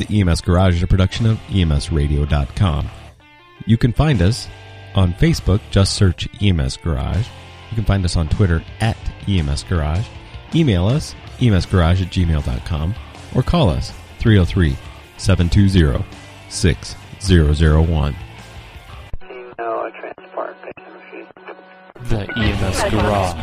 The EMS Garage is a production of EMSradio.com. You can find us on Facebook. Just search EMS Garage. You can find us on Twitter at EMS Garage. Email us, emsgarage@gmail.com, or call us, 303-720-6001. The EMS Garage.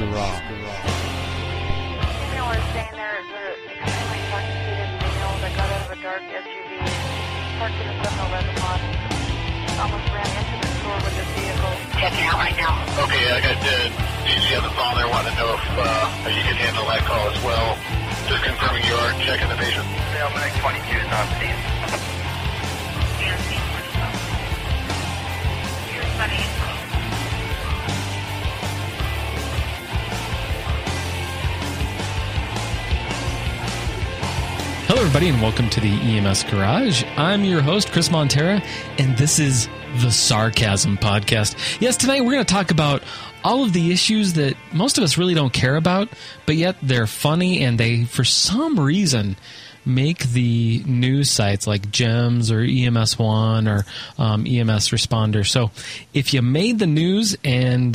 Dark SUV parked in a 7-Eleven lot. Almost ran into the store with his vehicle. Checking out right now. Okay, I got DG on the phone there. Want to know if you can handle that call as well. Just confirming you are checking the patient. Yeah, Medic 22 is on scene. Here's money. Hello, everybody, and welcome to the EMS Garage. I'm your host, Chris Montera, and this is the Sarcasm Podcast. Yes, tonight we're going to talk about all of the issues that most of us really don't care about, but yet they're funny, and they, for some reason, make the news sites like GEMS or EMS One or EMS Responder. So if you made the news and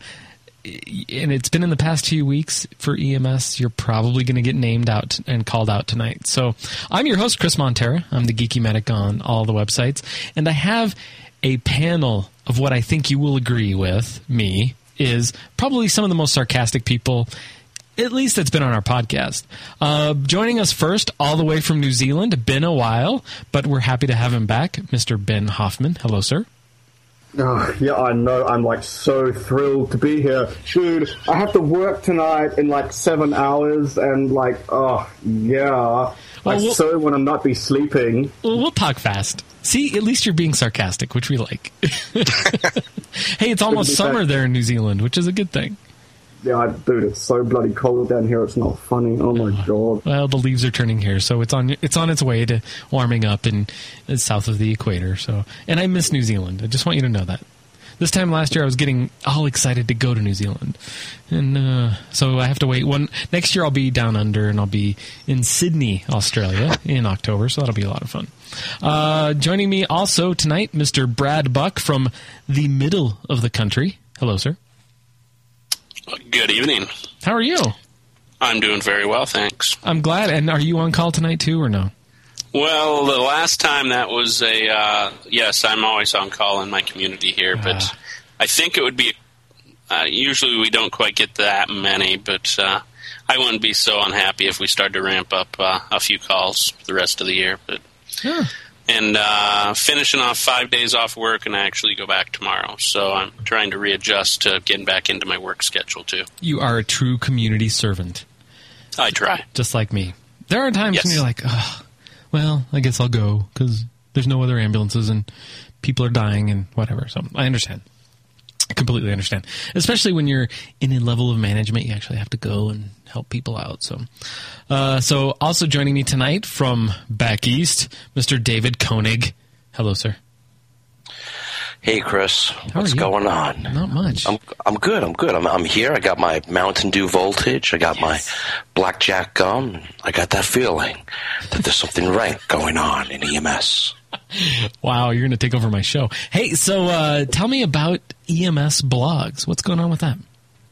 it's been in the past few weeks for EMS, you're probably going to get named out and called out tonight. So I'm your host, Chris Montera. I'm the Geeky Medic on all the websites. And I have a panel of what I think you will agree with me is probably some of the most sarcastic people, at least that's been on our podcast. Joining us first, all the way from New Zealand. Been a while, but we're happy to have him back, Mr. Ben Hoffman. Hello, sir. Oh, yeah, I know. I'm so thrilled to be here. Dude, I have to work tonight in 7 hours and I so want to not be sleeping. Well, we'll talk fast. See, at least you're being sarcastic, which we like. Hey, it's almost summer there in New Zealand, which is a good thing. Yeah, dude, it's so bloody cold down here. It's not funny. Oh my god. Well, the leaves are turning here, so it's on its way to warming up in south of the equator. So, and I miss New Zealand. I just want you to know that. This time last year, I was getting all excited to go to New Zealand, and so I have to wait. Next year, I'll be down under, and I'll be in Sydney, Australia, in October. So that'll be a lot of fun. Joining me also tonight, Mr. Brad Buck from the middle of the country. Hello, sir. Good evening. How are you? I'm doing very well, thanks. I'm glad. And are you on call tonight too, or no? Well, the last time that was yes, I'm always on call in my community here, but I think it would be, usually we don't quite get that many, but I wouldn't be so unhappy if we started to ramp up a few calls the rest of the year. But And finishing off 5 days off work, and I actually go back tomorrow. So I'm trying to readjust to getting back into my work schedule, too. You are a true community servant. I try. Just like me. There are times when you're like, oh, well, I guess I'll go, because there's no other ambulances, and people are dying, and whatever. So I understand. I completely understand. Especially when you're in a level of management, you actually have to go and help people out. So also joining me tonight from back east, Mr. David Koenig. Hello, sir. Hey, Chris. What's going on? Not much. I'm good. I'm here. I got my Mountain Dew Voltage. I got my Blackjack gum. I got that feeling that there's something right going on in EMS. Wow, you're going to take over my show. Hey, so tell me about EMS blogs. What's going on with that?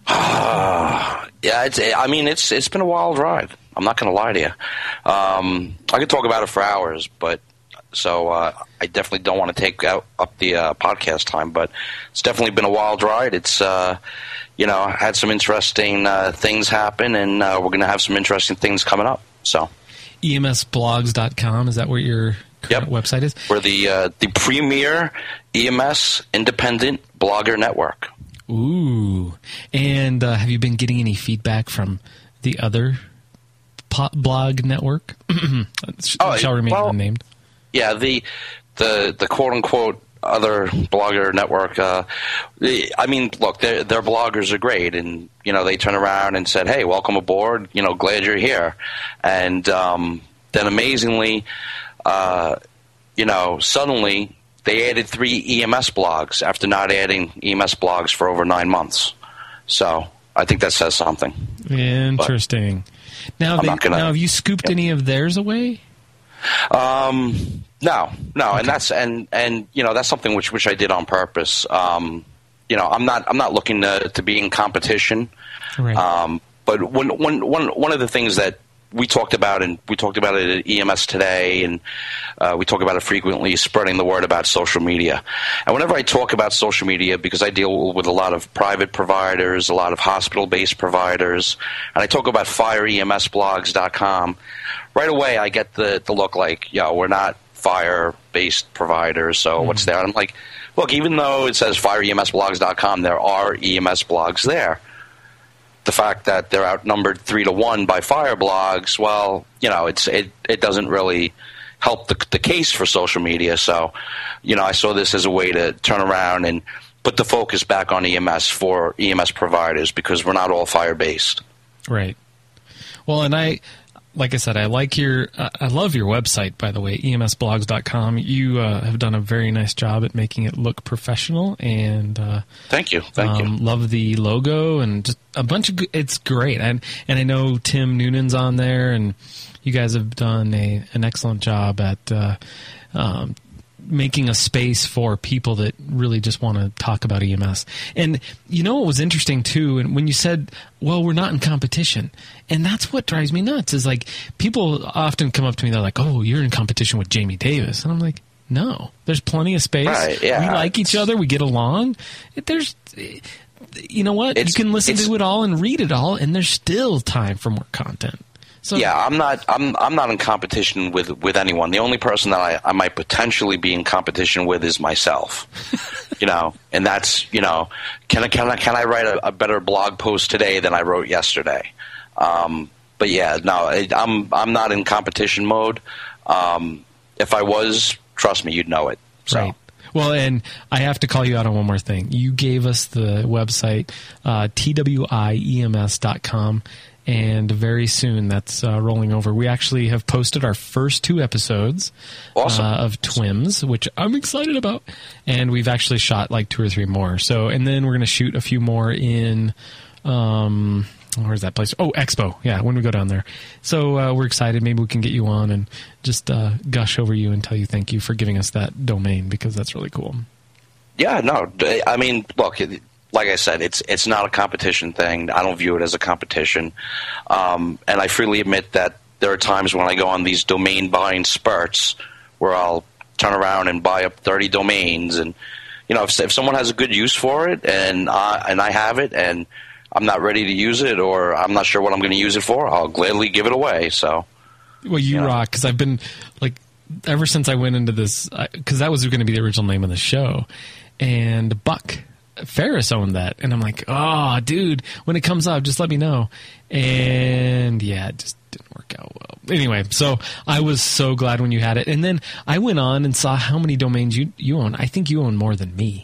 It's been a wild ride. I'm not going to lie to you. I could talk about it for hours, but I definitely don't want to take up the podcast time. But it's definitely been a wild ride. It's had some interesting things happen, and we're going to have some interesting things coming up. So, EMSblogs.com, is that where your website is? We're the premier EMS independent blogger network. Ooh. And have you been getting any feedback from the other blog network? Shall remain unnamed. Yeah, the quote unquote other blogger network. Look, their bloggers are great, and they turn around and said, "Hey, welcome aboard. Glad you're here." And then amazingly, suddenly they added 3 EMS blogs after not adding EMS blogs for over 9 months. So I think that says something. Interesting. Now have you scooped any of theirs away? No, okay. And that's and you know, that's something which I did on purpose. You know, I'm not looking to be in competition. Right. But one of the things that we talked about, and we talked about it at EMS today, and we talk about it frequently, spreading the word about social media. And whenever I talk about social media, because I deal with a lot of private providers, a lot of hospital-based providers, and I talk about FireEMSblogs.com, right away I get the look like, yo, we're not fire-based providers, so what's there? And I'm like, look, even though it says FireEMSblogs.com, there are EMS blogs there. The fact that they're outnumbered 3-1 by fire blogs, well, you know, it doesn't really help the case for social media. So, you know, I saw this as a way to turn around and put the focus back on EMS for EMS providers, because we're not all fire-based. Right. Well, and like I said, I love your website, by the way, emsblogs.com. You have done a very nice job at making it look professional, and thank you. Love the logo and just a bunch of it's great. And I know Tim Noonan's on there, and you guys have done an excellent job at making a space for people that really just want to talk about EMS. And you know what was interesting too, and when you said, well, we're not in competition, and that's what drives me nuts, is like people often come up to me, they're like, oh, you're in competition with Jamie Davis. And I'm like, no, there's plenty of space. Right, yeah. We like each other, we get along. There's, you know what, you can listen to it all and read it all, and there's still time for more content. So, yeah, I'm not in competition with anyone. The only person that I might potentially be in competition with is myself. You know, and that's, you know, can I write a better blog post today than I wrote yesterday? But yeah, no, I'm not in competition mode. If I was, trust me, you'd know it. So. Right. Well, and I have to call you out on one more thing. You gave us the website, twiems.com. And very soon, that's rolling over. We actually have posted our first 2 episodes of TWIMS, which I'm excited about. And we've actually shot like 2 or 3 more. So, and then we're going to shoot a few more in, where's that place? Oh, Expo. Yeah, when we go down there. So we're excited. Maybe we can get you on and just gush over you and tell you thank you for giving us that domain, because that's really cool. Yeah, no, I mean, look, like I said, it's not a competition thing. I don't view it as a competition. And I freely admit that there are times when I go on these domain buying spurts where I'll turn around and buy up 30 domains. And, you know, if someone has a good use for it and I have it and I'm not ready to use it, or I'm not sure what I'm going to use it for, I'll gladly give it away. So, well, you rock, because I've been, like, ever since I went into this, because that was going to be the original name of the show, and Buck Ferris owned that, and I'm like, oh, dude, when it comes up, just let me know. And yeah, it just didn't work out well. Anyway, so I was so glad when you had it, and then I went on and saw how many domains you own. I think you own more than me.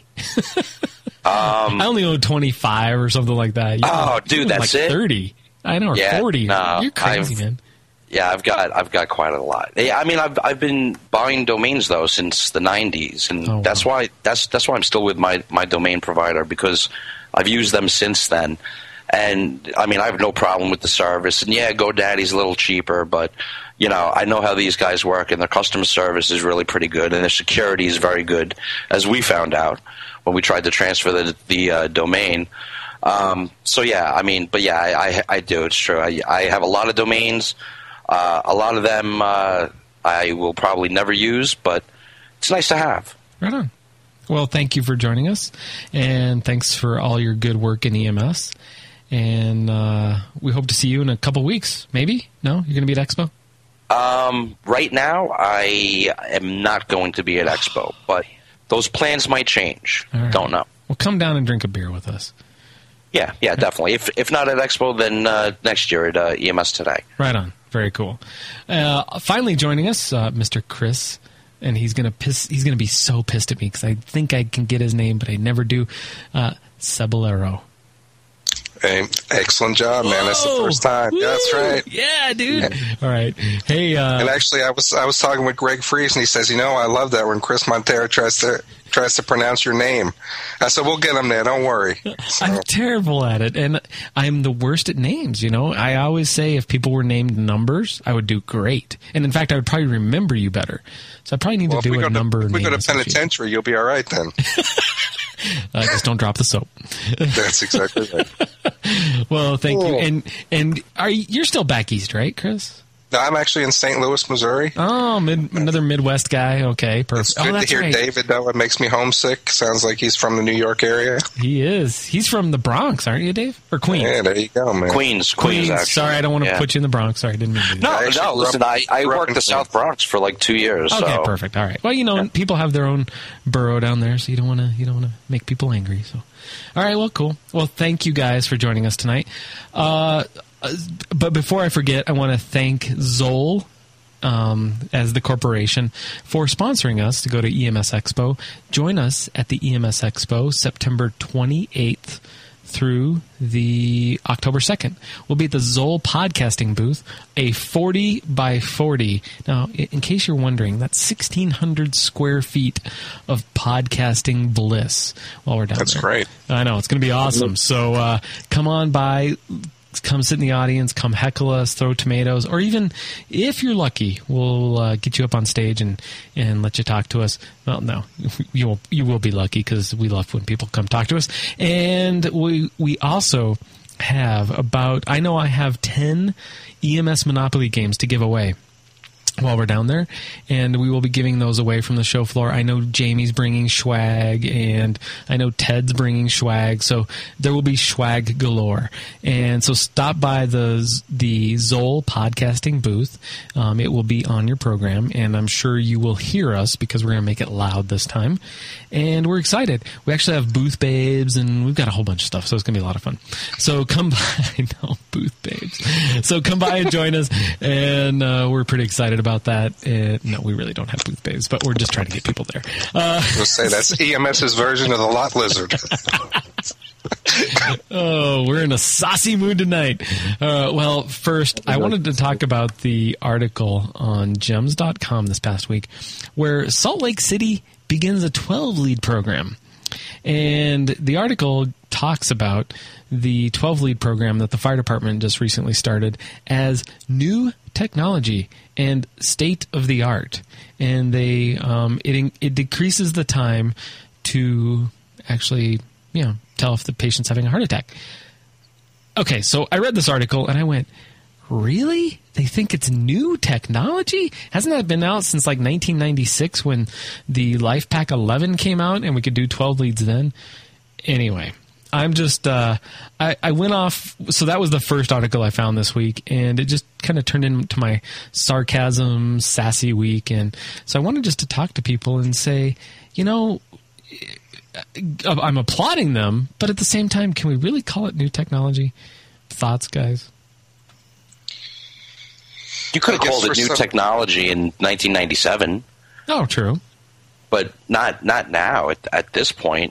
I only own 25 or something like that. Dude, that's like it. 30. I know, or 40. No, you're crazy, man. Yeah, I've got quite a lot. I mean, I've been buying domains though since the 90s, and that's why I'm still with my domain provider, because I've used them since then. And I mean, I have no problem with the service. And yeah, GoDaddy's a little cheaper, but you know, I know how these guys work, and their customer service is really pretty good, and their security is very good, as we found out when we tried to transfer the domain. So yeah, I mean, but yeah, I do. It's true. I have a lot of domains. A lot of them I will probably never use, but it's nice to have. Right on. Well, thank you for joining us, and thanks for all your good work in EMS. And we hope to see you in a couple weeks. Maybe? No? You're going to be at Expo? Right now, I am not going to be at Expo, but those plans might change. Right. Don't know. Well, come down and drink a beer with us. Yeah, definitely. If not at Expo, then next year at EMS Today. Right on. Very cool. Finally joining us, Mr. Chris, and he's gonna be so pissed at me because I think I can get his name, but I never do. Cebollero. Hey, excellent job, man. That's the first time. Woo! Yeah, that's right. Yeah, dude. Yeah. All right. Hey, and actually, I was talking with Greg Fries, and he says, I love that when Chris Montera tries to pronounce your name. I said, we'll get him there. Don't worry. So. I'm terrible at it, and I'm the worst at names. I always say if people were named numbers, I would do great. And in fact, I would probably remember you better. So I probably need to do a number. If we go to penitentiary, you'll be all right then. Just don't drop the soap. That's exactly right. Well, thank you. And you're still back east, right, Chris? No, I'm actually in St. Louis, Missouri. Oh, another Midwest guy. Okay, perfect. It's good to hear David, though. It makes me homesick. Sounds like he's from the New York area. He is. He's from the Bronx, aren't you, Dave? Or Queens? Yeah, there you go, man. Queens. Actually. Sorry, I don't want to put you in the Bronx. Sorry, I didn't mean to do that. No, listen, I worked the South Bronx for like 2 years. Okay, so. Perfect. All right. Well, people have their own borough down there, so you don't want to make people angry. So, all right. Well, cool. Well, thank you guys for joining us tonight. But before I forget, I want to thank Zoll. As the corporation for sponsoring us to go to EMS Expo. Join us at the EMS Expo September 28th through the October 2nd. We'll be at the Zoll podcasting booth, a 40 by 40. Now, in case you're wondering, that's 1,600 square feet of podcasting bliss while we're down there. That's great. I know. It's going to be awesome. So come on by. Come sit in the audience, come heckle us, throw tomatoes, or even, if you're lucky, we'll get you up on stage and let you talk to us. Well, no, you will be lucky because we love when people come talk to us. And we also have I have 10 EMS Monopoly games to give away while we're down there, and we will be giving those away from the show floor. I know Jamie's bringing swag, and I know Ted's bringing swag, so there will be swag galore. And so stop by the Zoll podcasting booth. It will be on your program, and I'm sure you will hear us because we're going to make it loud this time. And we're excited. We actually have booth babes, and we've got a whole bunch of stuff, so it's going to be a lot of fun. So come by. I know, booth babes. So come by and join us, and we're pretty excited about that. No, we really don't have booth babes, but we're just trying to get people there. We'll say that's EMS's version of the lot lizard. Oh, we're in a saucy mood tonight. Well, first, I wanted to talk about the article on gems.com this past week where Salt Lake City begins a 12-lead program. And the article talks about the 12-lead program that the fire department just recently started as new technology and state of the art. And it decreases the time to actually, tell if the patient's having a heart attack. Okay, so I read this article and I went, really? They think it's new technology? Hasn't that been out since like 1996 when the LifePak 11 came out and we could do 12 leads then? Anyway, I'm just, I went off, so that was the first article I found this week, and it just kind of turned into my sarcasm, sassy week, and so I wanted just to talk to people and say, I'm applauding them, but at the same time, can we really call it new technology? Thoughts, guys? You could have called it new technology in 1997. Oh, true. But not now at this point.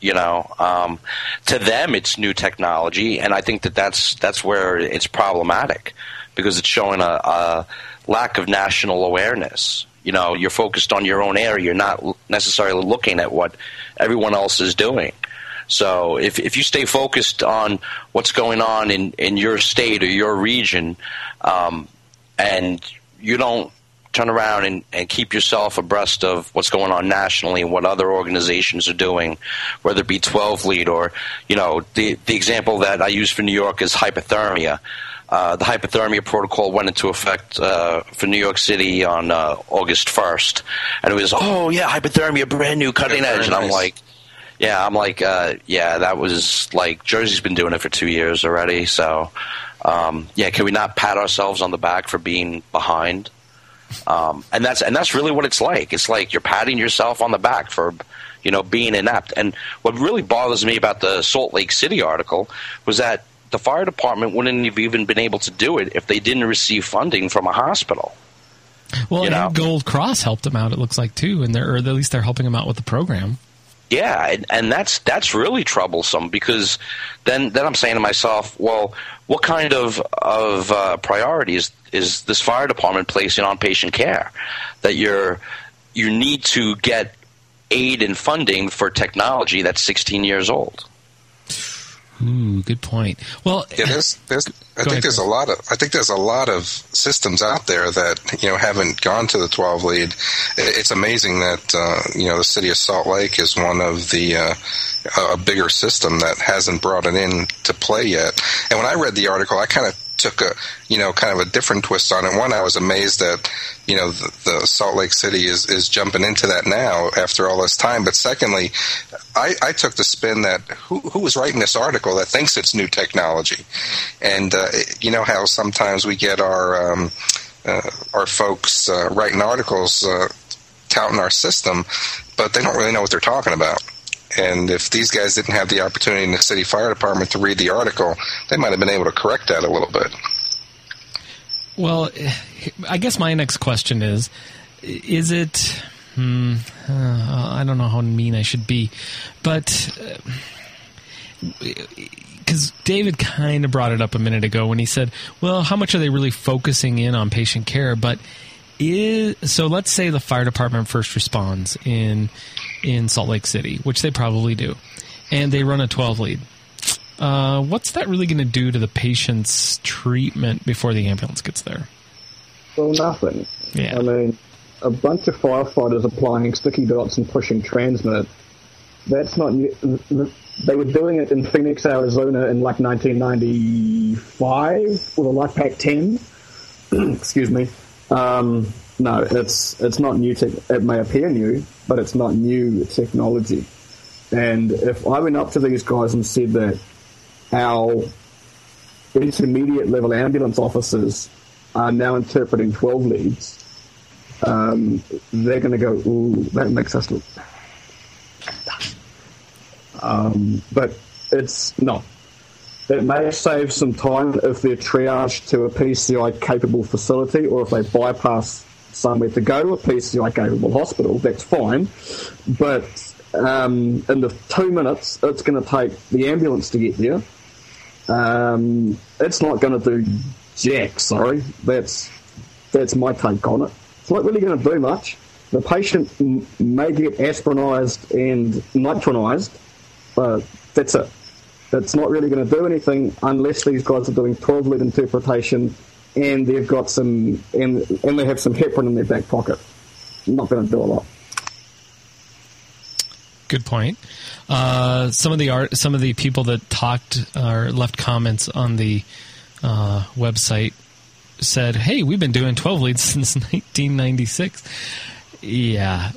To them it's new technology, and I think that's where it's problematic because it's showing a lack of national awareness. You're focused on your own area. You're not necessarily looking at what everyone else is doing. So if you stay focused on what's going on in your state or your region, and you don't turn around and keep yourself abreast of what's going on nationally and what other organizations are doing, whether it be 12-lead or, the example that I use for New York is hypothermia. The hypothermia protocol went into effect for New York City on August 1st. And it was, hypothermia, brand new, cutting edge. And I'm like, that was like Jersey's been doing it for 2 years already. So, can we not pat ourselves on the back for being behind? And that's really what it's like. It's like you're patting yourself on the back for, being inept. And what really bothers me about the Salt Lake City article was that the fire department wouldn't have even been able to do it if they didn't receive funding from a hospital. Well, and Gold Cross helped them out, it looks like, too, or at least they're helping them out with the program. Yeah, and that's really troublesome, because then I'm saying to myself, well, what kind of priorities is this fire department placing on patient care? That you need to get aid and funding for technology that's 16 years old. Ooh, good point. Well, yeah, I think there's a lot of systems out there that haven't gone to the 12 lead. It's amazing that the city of Salt Lake is one of the a bigger system that hasn't brought it in to play yet. And when I read the article, I kind of took a kind of a different twist on it. One, I was amazed that the Salt Lake City is jumping into that now after all this time. But secondly, I took the spin that who was writing this article that thinks it's new technology, and how sometimes we get our folks writing articles touting our system, but they don't really know what they're talking about. And if these guys didn't have the opportunity in the city fire department to read the article, they might have been able to correct that a little bit. Well, I guess my next question is it... I don't know how mean I should be, but... because David kind of brought it up a minute ago when he said, well, how much are they really focusing in on patient care? But so let's say the fire department first responds in Salt Lake City, which they probably do, and they run a 12 lead. What's that really going to do to the patient's treatment before the ambulance gets there? Well, nothing. Yeah. I mean, a bunch of firefighters applying sticky dots and pushing transmit, that's not new. They were doing it in Phoenix, Arizona in like 1995 with a LifePak 10. Excuse me. No, it's not new. It may appear new, but it's not new technology. And if I went up to these guys and said that our intermediate level ambulance officers are now interpreting 12 leads, they're going to go, ooh, that makes us look bad. But it's not. It may save some time if they're triaged to a PCI-capable facility, or if they bypass somewhere to go to a PCI-capable hospital, that's fine. But in the 2 minutes it's going to take the ambulance to get there, it's not going to do jack, sorry. That's my take on it. It's not really going to do much. The patient may get aspirinized and nitronized, but that's it. It's not really going to do anything unless these guys are doing 12-lead interpretation and they've got some and they have some heparin in their back pocket. Not going to do a lot. Good point. Some of the people that talked or left comments on the website said, "Hey, we've been doing 12 leads since 1996." Yeah.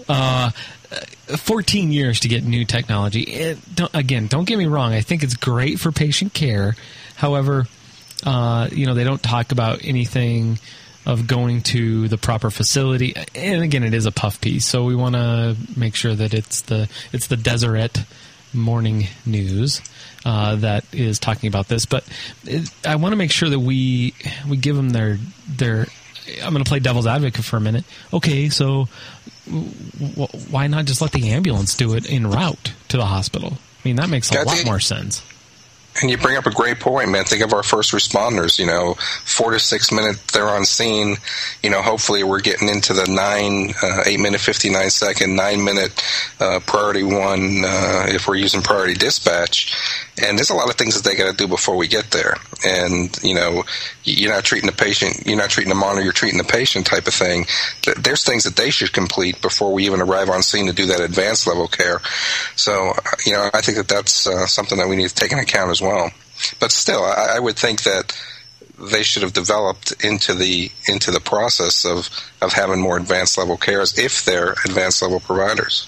14 years to get new technology. Don't get me wrong. I think it's great for patient care. However, they don't talk about anything of going to the proper facility. And again, it is a puff piece, so we want to make sure that it's the Deseret Morning News that is talking about this. But I want to make sure that we give them their. I'm going to play devil's advocate for a minute. Okay, so why not just let the ambulance do it en route to the hospital? I mean, that makes a lot more sense. And you bring up a great point, man. Think of our first responders, 4 to 6 minutes they're on scene. Hopefully we're getting into the 8 minute, 59 second, 9 minute priority one if we're using priority dispatch. And there's a lot of things that they got to do before we get there. And, you're not treating the patient, you're not treating the monitor, you're treating the patient type of thing. There's things that they should complete before we even arrive on scene to do that advanced level care. So, I think that's something that we need to take into account as well. But still, I would think that they should have developed into the process of having more advanced level cares if they're advanced level providers.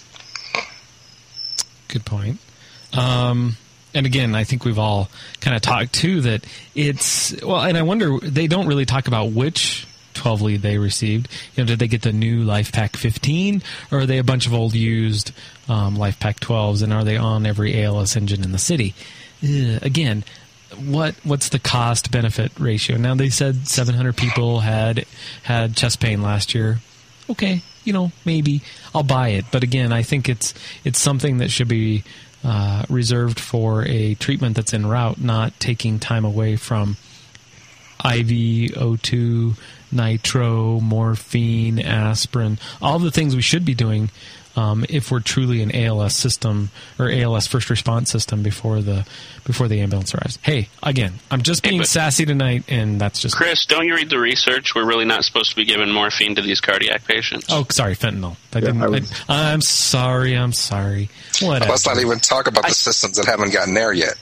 Good point. And again, I think we've all kind of talked too that and I wonder, they don't really talk about which 12 lead they received. Did they get the new LifePak 15, or are they a bunch of old used LifePak 12s, and are they on every ALS engine in the city? Again, what's the cost benefit ratio? Now, they said 700 people had chest pain last year. Okay, maybe I'll buy it. But again, I think it's something that should be reserved for a treatment that's en route, not taking time away from IV, O2, nitro, morphine, aspirin, all the things we should be doing if we're truly an ALS system or ALS first response system before the ambulance arrives. Hey, again, I'm just being sassy tonight, and that's just... Chris, don't you read the research? We're really not supposed to be giving morphine to these cardiac patients. Oh, sorry, fentanyl. I'm sorry. Whatever. Let's not even talk about the systems that haven't gotten there yet.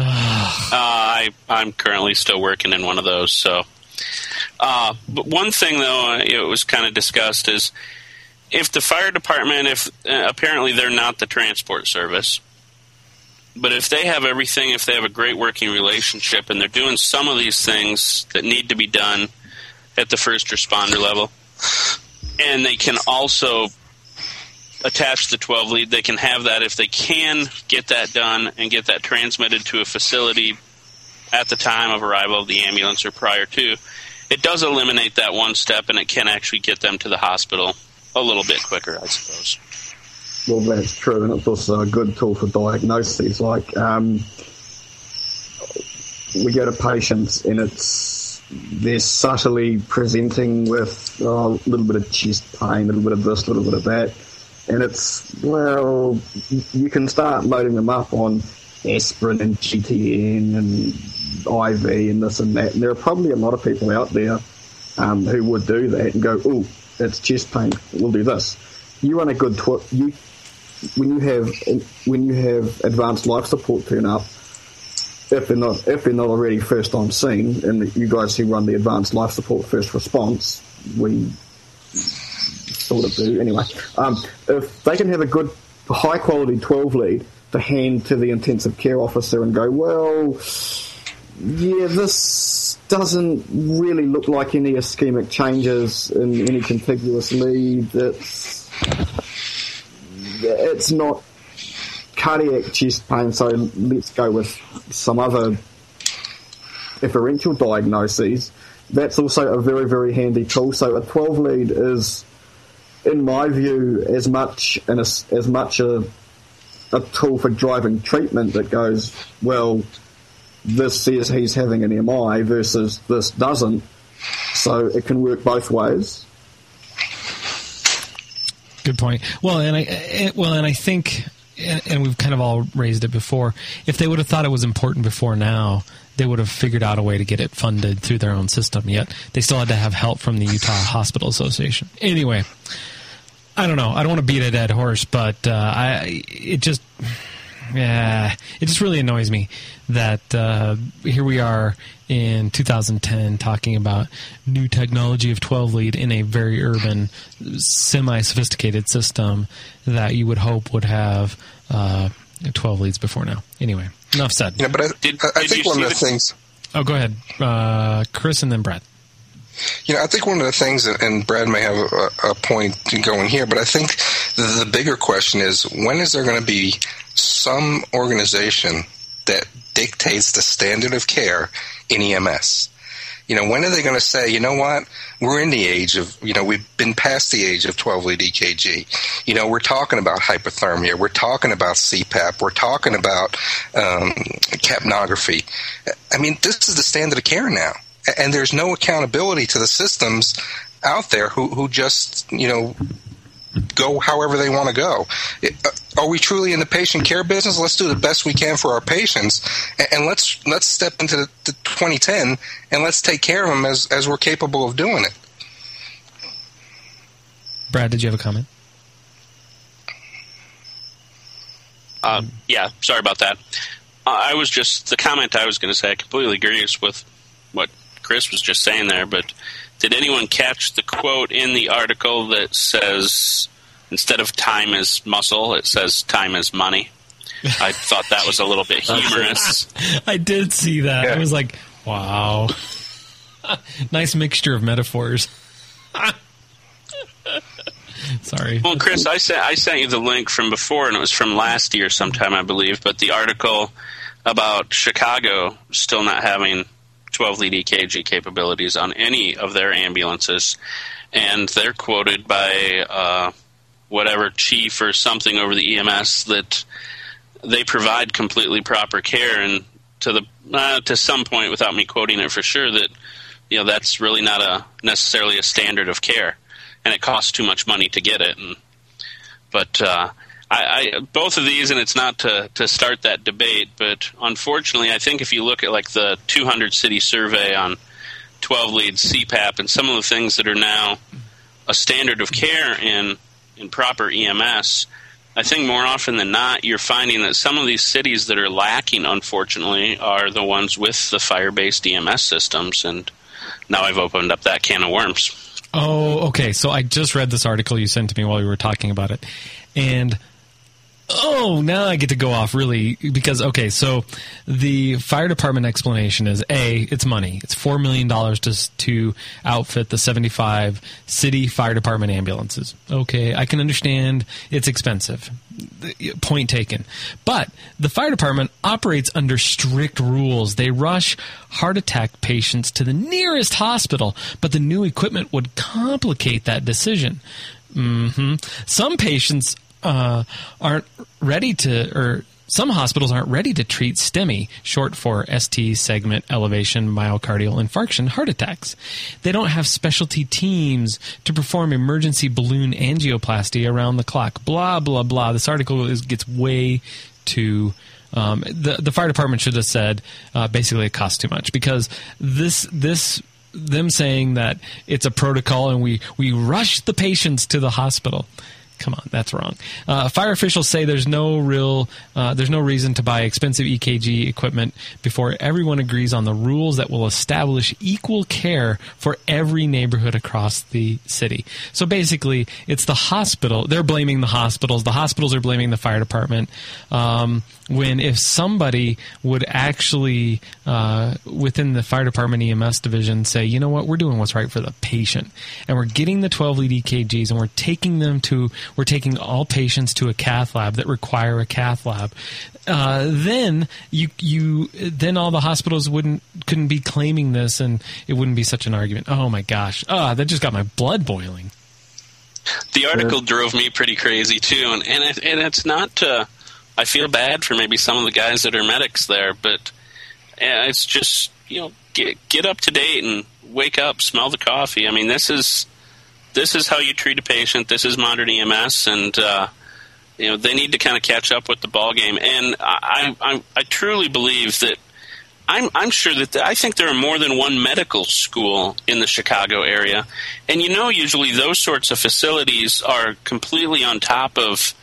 I'm currently still working in one of those, so... but one thing, though, it was kind of discussed is if the fire department, apparently they're not the transport service, but if they have everything, if they have a great working relationship and they're doing some of these things that need to be done at the first responder level, and they can also attach the 12 lead, they can have that. If they can get that done and get that transmitted to a facility at the time of arrival of the ambulance or prior to, it does eliminate that one step, and it can actually get them to the hospital a little bit quicker, I suppose. Well, that's true, and it's also a good tool for diagnoses. Like, we go to patients, and they're subtly presenting with a little bit of chest pain, a little bit of this, a little bit of that, and you can start loading them up on aspirin and GTN and IV and this and that, and there are probably a lot of people out there who would do that and go, "Oh, it's chest pain, we'll do this." You run a good when you have advanced life support turn up, if they're not already first time seen, and you guys who run the advanced life support first response, we sort of do anyway. If they can have a good high quality 12 lead to hand to the intensive care officer and go, "Well, yeah, this doesn't really look like any ischemic changes in any contiguous lead. It's not cardiac chest pain, so let's go with some other differential diagnoses." That's also a very, very handy tool. So a 12 lead is, in my view, as much a tool for driving treatment that goes, well, this says he's having an MI versus this doesn't. So it can work both ways. Good point. Well, and I think, and we've kind of all raised it before, if they would have thought it was important before now, they would have figured out a way to get it funded through their own system. Yet they still had to have help from the Utah Hospital Association. Anyway, I don't know. I don't want to beat a dead horse, but it just really annoys me that here we are in 2010 talking about new technology of 12 lead in a very urban, semi-sophisticated system that you would hope would have 12 leads before now. Anyway, enough said. Yeah, but I think one of the things... Oh, go ahead. Chris and then Brad. I think one of the things, and Brad may have a point going here, but I think the bigger question is, when is there going to be some organization that dictates the standard of care in EMS? When are they going to say, you know what, we're in the age of, we've been past the age of 12-lead EKG. We're talking about hypothermia. We're talking about CPAP. We're talking about capnography. I mean, this is the standard of care now. And there's no accountability to the systems out there who just, go however they want to go. Are we truly in the patient care business? Let's do the best we can for our patients, and let's step into the 2010 and let's take care of them as we're capable of doing it. Brad, did you have a comment? Yeah, sorry about that. The comment I was going to say, I completely agree with what Chris was just saying there, but did anyone catch the quote in the article that says, instead of time is muscle, it says time is money? I thought that was a little bit humorous. I did see that. Yeah. I was like, wow. Nice mixture of metaphors. Sorry. Well, Chris, I sent you the link from before, and it was from last year sometime, I believe, but the article about Chicago still not having 12-lead EKG capabilities on any of their ambulances. and they're quoted by whatever chief or something over the EMS that they provide completely proper care, and to some point, without me quoting it for sure, that that's really not necessarily a standard of care, and it costs too much money to get it. But I both of these, and it's not to start that debate, but unfortunately, I think if you look at like the 200-city survey on 12-lead CPAP and some of the things that are now a standard of care in proper EMS, I think more often than not, you're finding that some of these cities that are lacking, unfortunately, are the ones with the fire-based EMS systems, and now I've opened up that can of worms. Oh, okay. So I just read this article you sent to me while we were talking about it, and now I get to go off really because, okay, so the fire department explanation is, it's money. It's $4 million to outfit the 75 city fire department ambulances. Okay, I can understand it's expensive. Point taken. But the fire department operates under strict rules. They rush heart attack patients to the nearest hospital, but the new equipment would complicate that decision. Some patients aren't ready to, or some hospitals aren't ready to treat STEMI, short for ST segment elevation myocardial infarction heart attacks. They don't have specialty teams to perform emergency balloon angioplasty around the clock. Blah, blah, blah. This article gets way too... the fire department should have said basically it costs too much, because them saying that it's a protocol and we rush the patients to the hospital. Come on, that's wrong. Fire officials say there's no reason to buy expensive EKG equipment before everyone agrees on the rules that will establish equal care for every neighborhood across the city. So basically, it's the hospital. They're blaming the hospitals. The hospitals are blaming the fire department. When if somebody would actually, within the fire department EMS division, say, you know what, we're doing what's right for the patient, and we're getting the 12-lead EKGs, and we're taking all patients to a cath lab that require a cath lab. Then then all the hospitals couldn't be claiming this, and it wouldn't be such an argument. Oh my gosh, that just got my blood boiling. The article drove me pretty crazy too, and it's not. I feel bad for maybe some of the guys that are medics there, but it's just get up to date and wake up, smell the coffee. I mean, this is how you treat a patient. This is modern EMS, and they need to kind of catch up with the ball game. And I truly believe that I'm sure that I think there are more than one medical school in the Chicago area, and usually those sorts of facilities are completely on top of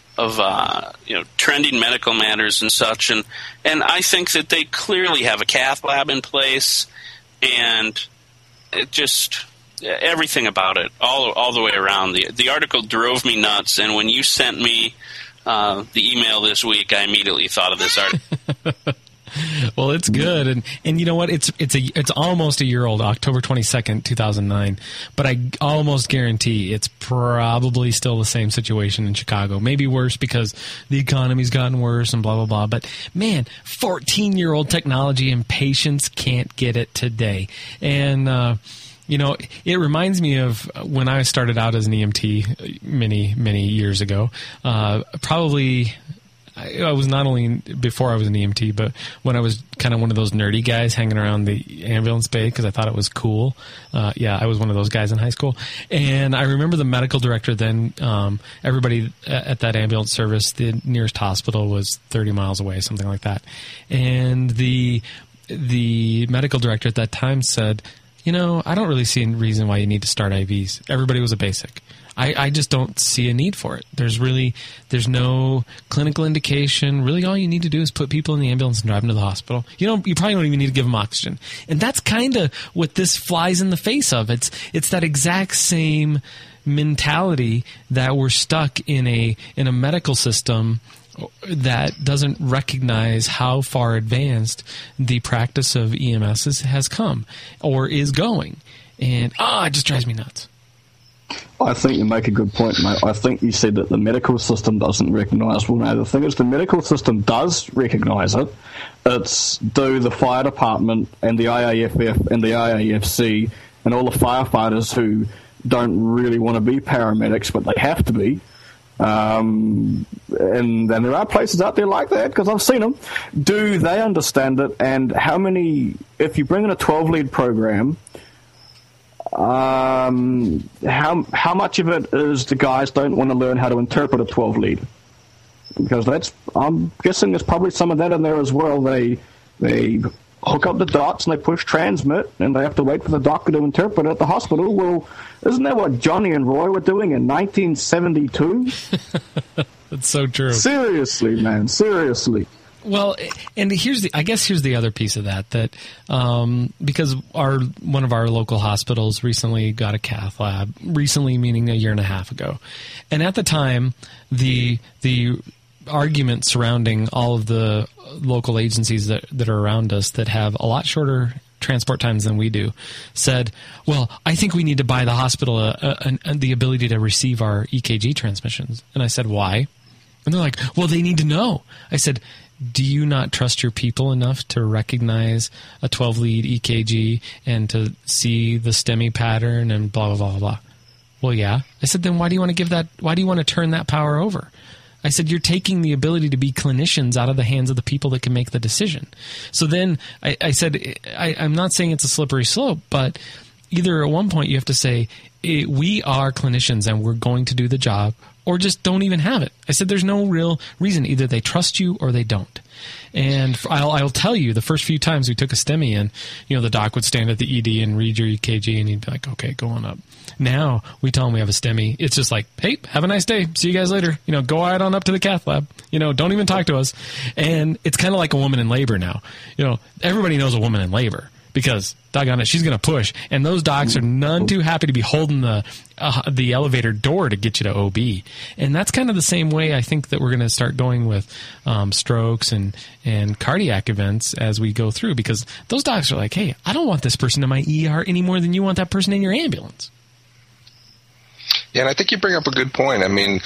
trending medical matters and such, and I think that they clearly have a cath lab in place, and it just. Everything about it, all the way around. The article drove me nuts, and when you sent me the email this week, I immediately thought of this article. Well, it's good, and you know what? It's almost a year old, October 22nd, 2009. But I almost guarantee it's probably still the same situation in Chicago. Maybe worse because the economy's gotten worse and blah blah blah. But man, 14-year-old technology and patients can't get it today, and. It reminds me of when I started out as an EMT many, many years ago. Probably, I was not only before I was an EMT, but when I was kind of one of those nerdy guys hanging around the ambulance bay because I thought it was cool. I was one of those guys in high school. And I remember the medical director then, everybody at that ambulance service, the nearest hospital was 30 miles away, something like that. And the medical director at that time said, I don't really see a reason why you need to start IVs. Everybody was a basic. I just don't see a need for it. There's no clinical indication. Really, all you need to do is put people in the ambulance and drive them to the hospital. You probably don't even need to give them oxygen. And that's kind of what this flies in the face of. It's that exact same mentality that we're stuck in a medical system that doesn't recognize how far advanced the practice of EMS has come or is going. And, it just drives me nuts. I think you make a good point, mate. I think you said that the medical system doesn't recognise. Well, no, the thing is the medical system does recognise it. It's the fire department and the IAFF and the IAFC and all the firefighters who don't really want to be paramedics, but they have to be. And then there are places out there like that, because I've seen them. Do they understand it? And how many, if you bring in a 12-lead program, how much of it is the guys don't want to learn how to interpret a 12-lead? Because I'm guessing there's probably some of that in there as well. They hook up the dots and they push transmit, and they have to wait for the doctor to interpret it at the hospital. Well, isn't that what Johnny and Roy were doing in 1972? That's so true. Seriously, man, seriously. Well, and here's the other piece of that because one of our local hospitals recently got a cath lab, recently meaning a year and a half ago, and at the time the argument surrounding all of the local agencies that are around us that have a lot shorter transport times than we do said, well, I think we need to buy the hospital the ability to receive our EKG transmissions. And I said, why? And they're like, well, they need to know. I said, do you not trust your people enough to recognize a 12-lead EKG and to see the STEMI pattern and blah, blah, blah, blah? Well, yeah. I said, then why do you want to turn that power over? I said, you're taking the ability to be clinicians out of the hands of the people that can make the decision. So then I said, I'm not saying it's a slippery slope, but either at one point you have to say, we are clinicians and we're going to do the job, or just don't even have it. I said, there's no real reason. Either they trust you or they don't. And I'll tell you, the first few times we took a STEMI in, the doc would stand at the ED and read your EKG, and he'd be like, okay, go on up. Now we tell them we have a STEMI. It's just like, hey, have a nice day. See you guys later. Go right on up to the cath lab. Don't even talk to us. And it's kind of like a woman in labor now. Everybody knows a woman in labor because, doggone it, she's going to push. And those docs are none too happy to be holding the elevator door to get you to OB. And that's kind of the same way I think that we're going to start going with strokes and cardiac events as we go through, because those docs are like, hey, I don't want this person in my ER any more than you want that person in your ambulance. Yeah, and I think you bring up a good point. I mean,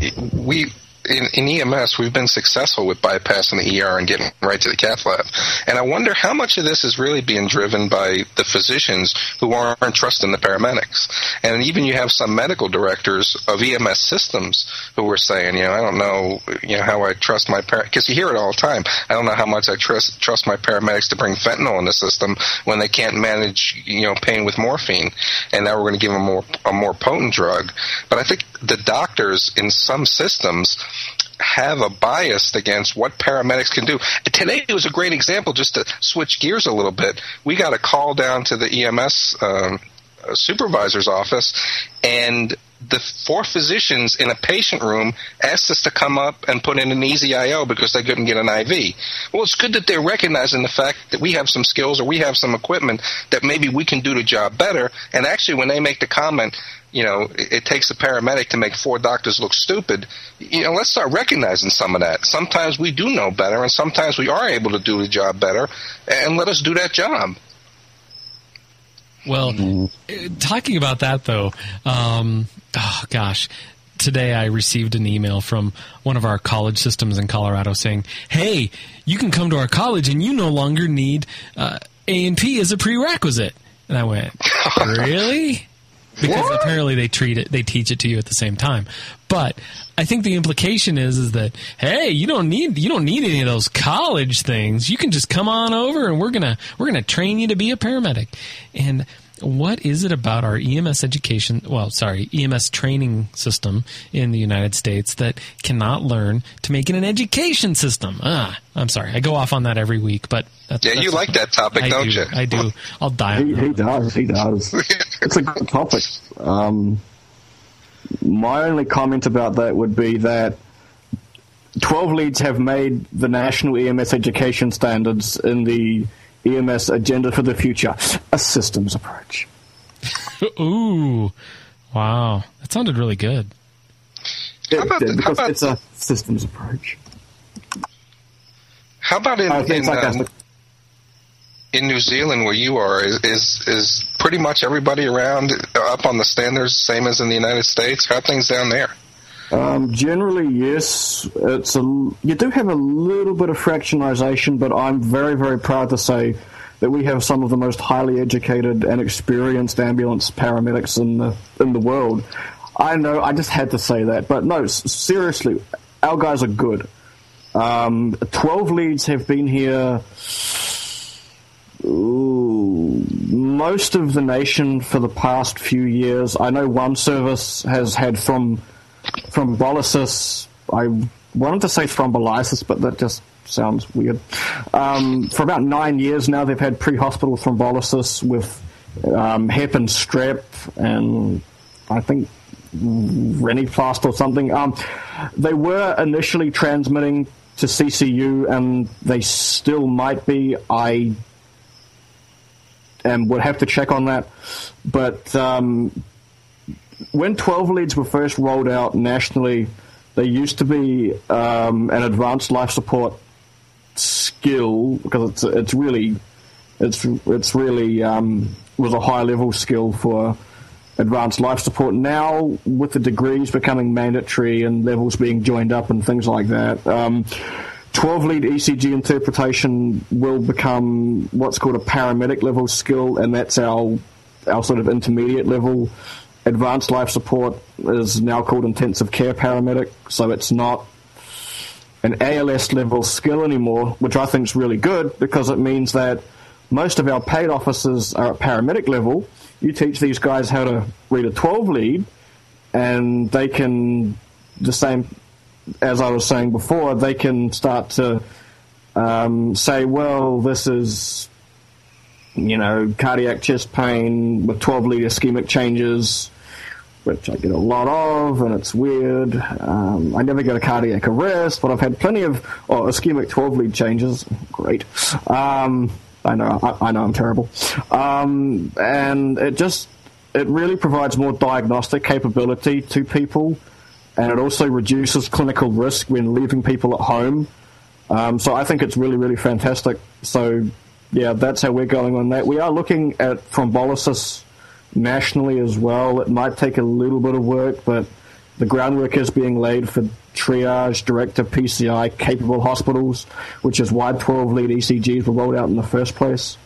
in EMS, we've been successful with bypassing the ER and getting right to the cath lab. And I wonder how much of this is really being driven by the physicians who aren't trusting the paramedics. And even you have some medical directors of EMS systems who are saying, I don't know, how I trust my because you hear it all the time. I don't know how much I trust my paramedics to bring fentanyl in the system when they can't manage, pain with morphine. And now we're going to give them a more potent drug. But I think the doctors in some systems have a bias against what paramedics can do. Today was a great example, just to switch gears a little bit. We got a call down to the EMS supervisor's office, and the 4 physicians in a patient room asked us to come up and put in an easy IO because they couldn't get an IV. Well, it's good that they're recognizing the fact that we have some skills or we have some equipment that maybe we can do the job better. And actually, when they make the comment, it takes a paramedic to make 4 doctors look stupid, let's start recognizing some of that. Sometimes we do know better, and sometimes we are able to do the job better, and let us do that job. Well, talking about that, though, today I received an email from one of our college systems in Colorado saying, hey, you can come to our college and you no longer need A&P as a prerequisite. And I went, really? Because apparently they teach it to you at the same time. But I think the implication is that, hey, you don't need any of those college things. You can just come on over and we're gonna train you to be a paramedic. And what is it about our EMS EMS training system in the United States that cannot learn to make it an education system? I'm sorry. I go off on that every week, but you like that topic, don't you? I do. I'll die. He does. It's a good topic. My only comment about that would be that 12 leads have made the national EMS education standards in the EMS agenda for the future a systems approach. Ooh, wow, that sounded really good. Because it's a systems approach. How about in New Zealand, where you are, is pretty much everybody around up on the standards, same as in the United States? How are things down there? Generally, yes. You do have a little bit of fractionalization, but I'm very, very proud to say that we have some of the most highly educated and experienced ambulance paramedics in the world. I know, I just had to say that. But no, seriously, our guys are good. 12 leads have been here most of the nation for the past few years. I know one service has had thrombolysis. I wanted to say thrombolysis, but that just sounds weird. For about 9 years now, they've had pre-hospital thrombolysis with hep and strep, and I think Reniplast or something. They were initially transmitting to CCU, and they still might be. I would have to check on that. But when 12 leads were first rolled out nationally, they used to be an advanced life support skill, because it's really was a high level skill for advanced life support. Now, with the degrees becoming mandatory and levels being joined up and things like that, 12-lead ECG interpretation will become what's called a paramedic level skill, and that's our sort of intermediate level. Advanced life support is now called intensive care paramedic, so it's not an ALS level skill anymore, which I think is really good, because it means that most of our paid officers are at paramedic level. You teach these guys how to read a 12-lead, and they can, the same as I was saying before, they can start to say, well, this is, cardiac chest pain with 12-lead ischemic changes, which I get a lot of, and it's weird. I never get a cardiac arrest, but I've had plenty of ischemic 12-lead changes. Great. I know I'm terrible. And it really provides more diagnostic capability to people, and it also reduces clinical risk when leaving people at home. So I think it's really, really fantastic. So, yeah, that's how we're going on that. We are looking at thrombolysis nationally as well. It might take a little bit of work, but the groundwork is being laid for triage, direct-to-PCI capable hospitals, which is why 12-lead ECGs were rolled out in the first place.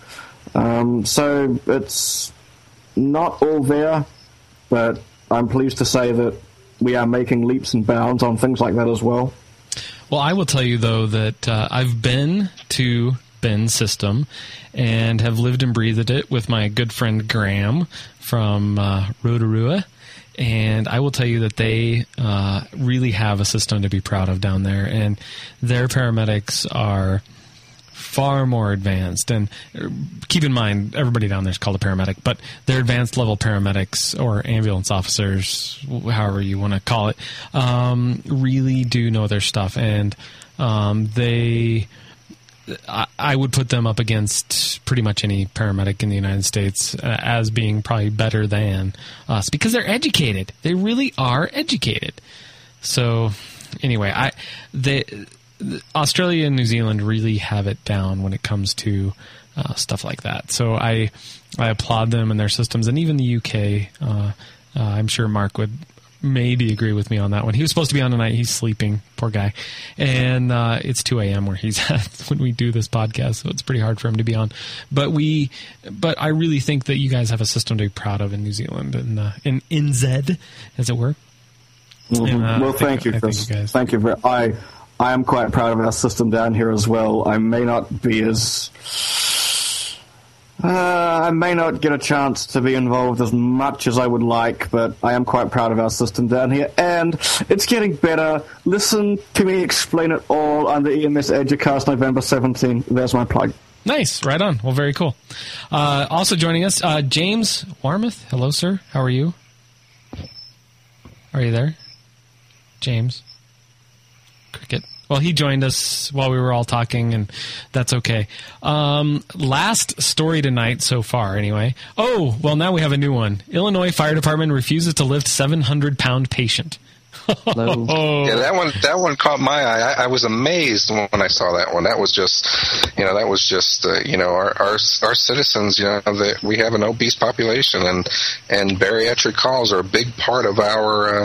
So it's not all there, but I'm pleased to say that we are making leaps and bounds on things like that as well. Well, I will tell you, though, that I've been to Ben's system and have lived and breathed it with my good friend Graham from Rotorua. And I will tell you that they really have a system to be proud of down there. And their paramedics are far more advanced. And keep in mind, everybody down there is called a paramedic, but they're advanced level paramedics or ambulance officers, however you want to call it, really do know their stuff. And I would put them up against pretty much any paramedic in the United States as being probably better than us, because they're educated. They really are educated. So anyway, Australia and New Zealand really have it down when it comes to stuff like that. So I applaud them and their systems, and even the UK. I'm sure Mark would maybe agree with me on that one. He was supposed to be on tonight. He's sleeping, poor guy. And it's 2 a.m. where he's at when we do this podcast, so it's pretty hard for him to be on. But I really think that you guys have a system to be proud of in New Zealand and in NZ, as it were. Mm-hmm. And, well, thank you, Chris. Thank you. I am quite proud of our system down here as well. I may not be as... I may not get a chance to be involved as much as I would like, but I am quite proud of our system down here, and it's getting better. Listen to me explain it all on the EMS Educast November 17. There's my plug. Nice. Right on. Well, very cool. Also joining us, James Warmoth. Hello, sir. How are you? Are you there? James? Cricket. Well, he joined us while we were all talking, and that's okay. Last story tonight so far, anyway. Oh, well, now we have a new one. Illinois Fire Department refuses to lift 700-pound patient. Yeah, that one caught my eye. I was amazed when I saw that one. That was just our citizens. That we have an obese population, and bariatric calls are a big part of our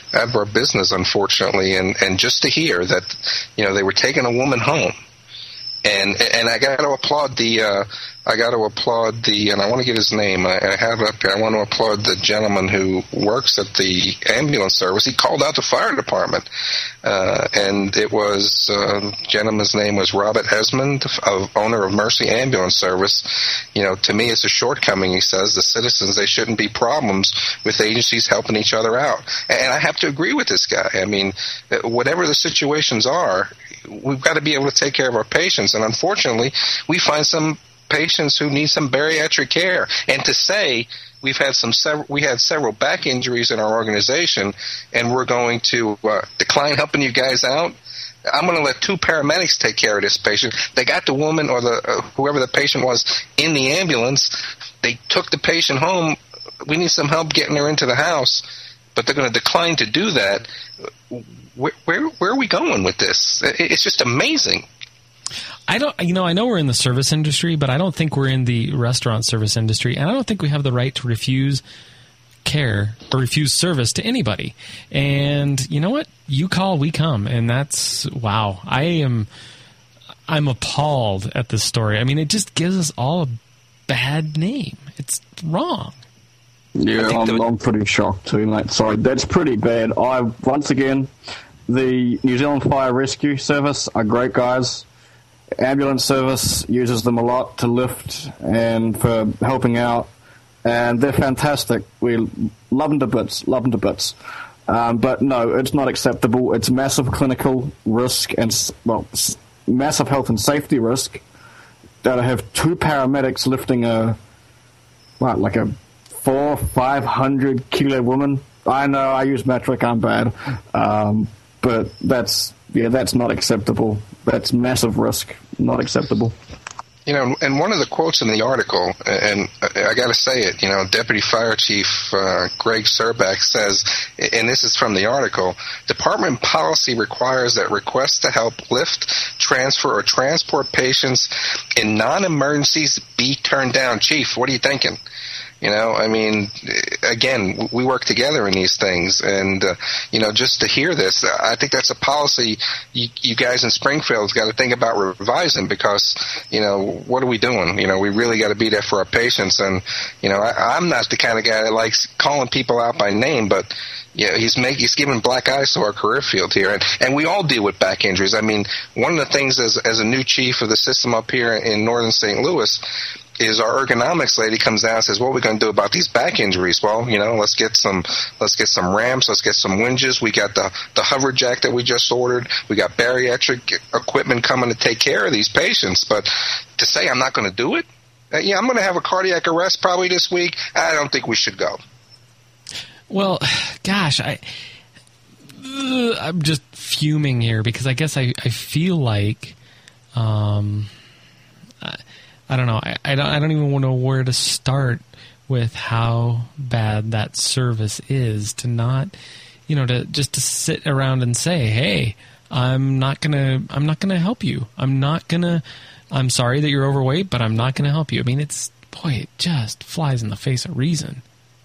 business, unfortunately. And just to hear that, they were taking a woman home, And I got to applaud the and I want to get his name. I have it up here. I want to applaud the gentleman who works at the ambulance service. He called out the fire department, and it was gentleman's name was Robert Esmond, owner of Mercy Ambulance Service. You know, to me, it's a shortcoming. He says the citizens, they shouldn't be problems with agencies helping each other out, and I have to agree with this guy. I mean, whatever the situations are, we've got to be able to take care of our patients, and unfortunately, we find some patients who need some bariatric care. And to say we had several back injuries in our organization, and we're going to decline helping you guys out. I'm going to let 2 paramedics take care of this patient. They got the woman or the whoever the patient was in the ambulance. They took the patient home. We need some help getting her into the house, but they're going to decline to do that. Where are we going with this? It's just amazing. I know we're in the service industry, but I don't think we're in the restaurant service industry, and I don't think we have the right to refuse care or refuse service to anybody. And you know what? You call, we come, and that's wow. I'm appalled at this story. I mean, it just gives us all a bad name. It's wrong. Yeah, I'm pretty shocked too, mate. Sorry, that's pretty bad. Once again, the New Zealand Fire Rescue Service are great guys. Ambulance service uses them a lot to lift and for helping out, and they're fantastic. We love them to bits, but no, it's not acceptable. It's massive clinical risk and, massive health and safety risk that I have 2 paramedics lifting a 400-500 kilo woman. I know I use metric, I'm bad, but that's not acceptable. That's massive risk, not acceptable. You know, and one of the quotes in the article, and I got to say it, you know, Deputy Fire Chief Greg Serback says, and this is from the article, department policy requires that requests to help lift, transfer, or transport patients in non-emergencies be turned down. Chief, what are you thinking? You know, I mean, again, we work together in these things, and, you know, just to hear this, I think that's a policy you guys in Springfield's got to think about revising, because, you know, what are we doing? You know, we really got to be there for our patients, and, you know, I'm not the kind of guy that likes calling people out by name, but, yeah, he's giving black eyes to our career field here, and we all deal with back injuries. I mean, one of the things as a new chief of the system up here in northern St. Louis is our ergonomics lady comes down and says, what are we going to do about these back injuries? Well, you know, let's get some ramps, let's get some winges. We got the hover jack that we just ordered. We got bariatric equipment coming to take care of these patients. But to say I'm not going to do it, yeah, I'm going to have a cardiac arrest probably this week. I don't think we should go. Well, gosh, I'm just fuming here because I guess I feel like I don't know. I don't even know where to start with how bad that service is to not, you know, to sit around and say, hey, I'm not gonna help you. I'm sorry that you're overweight, but I'm not gonna help you. I mean, it just flies in the face of reason.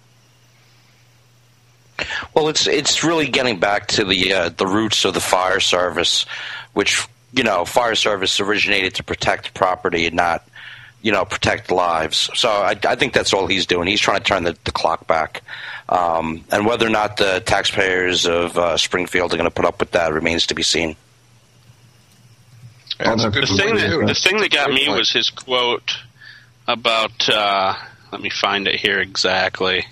Well, it's really getting back to the roots of the fire service, which, you know, fire service originated to protect property and not, you know, protect lives. So I think that's all he's doing. He's trying to turn the clock back. And whether or not the taxpayers of Springfield are going to put up with that remains to be seen. The thing that got me was his quote about, let me find it here exactly,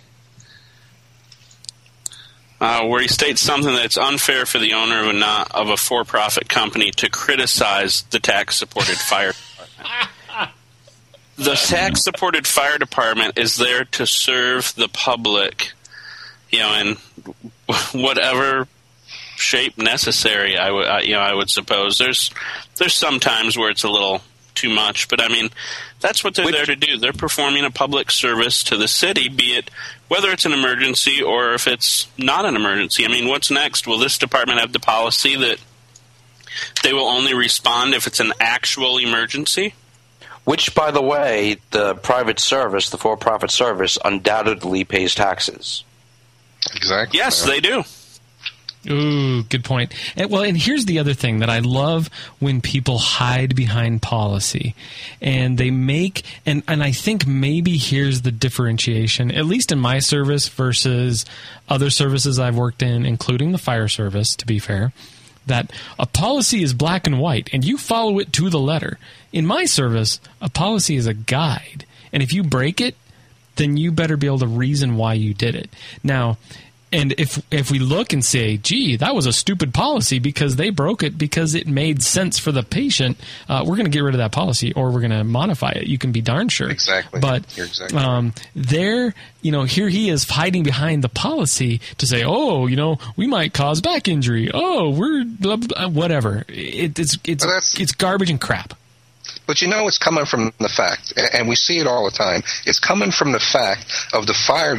where he states something that's unfair for the owner of a for-profit company to criticize the tax-supported fire department. The tax-supported fire department is there to serve the public, you know, in whatever shape necessary. I would suppose there's some times where it's a little too much, but I mean, that's what they're there to do. They're performing a public service to the city, be it whether it's an emergency or if it's not an emergency. I mean, what's next? Will this department have the policy that they will only respond if it's an actual emergency? Which, by the way, the private service, the for-profit service, undoubtedly pays taxes. Exactly. Yes, they do. Ooh, good point. And here's the other thing that I love when people hide behind policy, and they make, and I think maybe here's the differentiation, at least in my service versus other services I've worked in, including the fire service, to be fair, that a policy is black and white, and you follow it to the letter. In my service, a policy is a guide, and if you break it, then you better be able to reason why you did it. Now, and if we look and say, gee, that was a stupid policy because they broke it because it made sense for the patient, we're going to get rid of that policy or we're going to modify it. You can be darn sure. Exactly. But you're exactly right. Here he is hiding behind the policy to say, oh, we might cause back injury. Oh, we're blah, blah, whatever. It's garbage and crap. But it's coming from the fact, and we see it all the time. It's coming from the fact of the fire,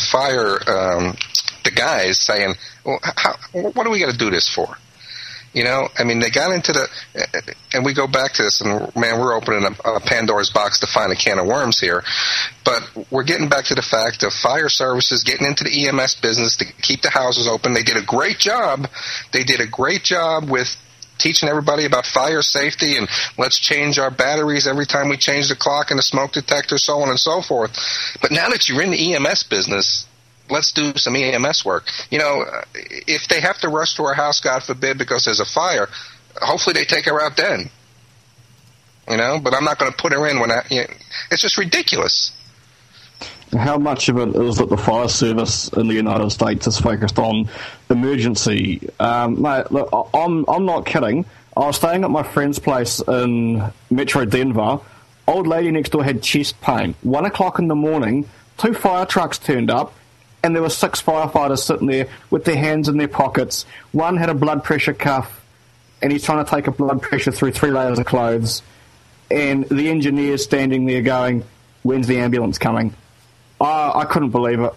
the guys saying, "Well, what do we got to do this for?" They got into and we go back to this, and man, we're opening a Pandora's box to find a can of worms here. But we're getting back to the fact of fire services getting into the EMS business to keep the houses open. They did a great job. With teaching everybody about fire safety and let's change our batteries every time we change the clock and the smoke detector, so on and so forth. But now that you're in the EMS business, let's do some EMS work. If they have to rush to our house, God forbid, because there's a fire, hopefully they take her out then. But I'm not going to put her in when it's just ridiculous. How much of it is that the fire service in the United States is focused on emergency? Mate, look, I'm not kidding. I was staying at my friend's place in Metro Denver. Old lady next door had chest pain. 1 o'clock in the morning, 2 fire trucks turned up, and there were 6 firefighters sitting there with their hands in their pockets. One had a blood pressure cuff, and he's trying to take a blood pressure through 3 layers of clothes. And the engineer's standing there going, when's the ambulance coming? I couldn't believe it.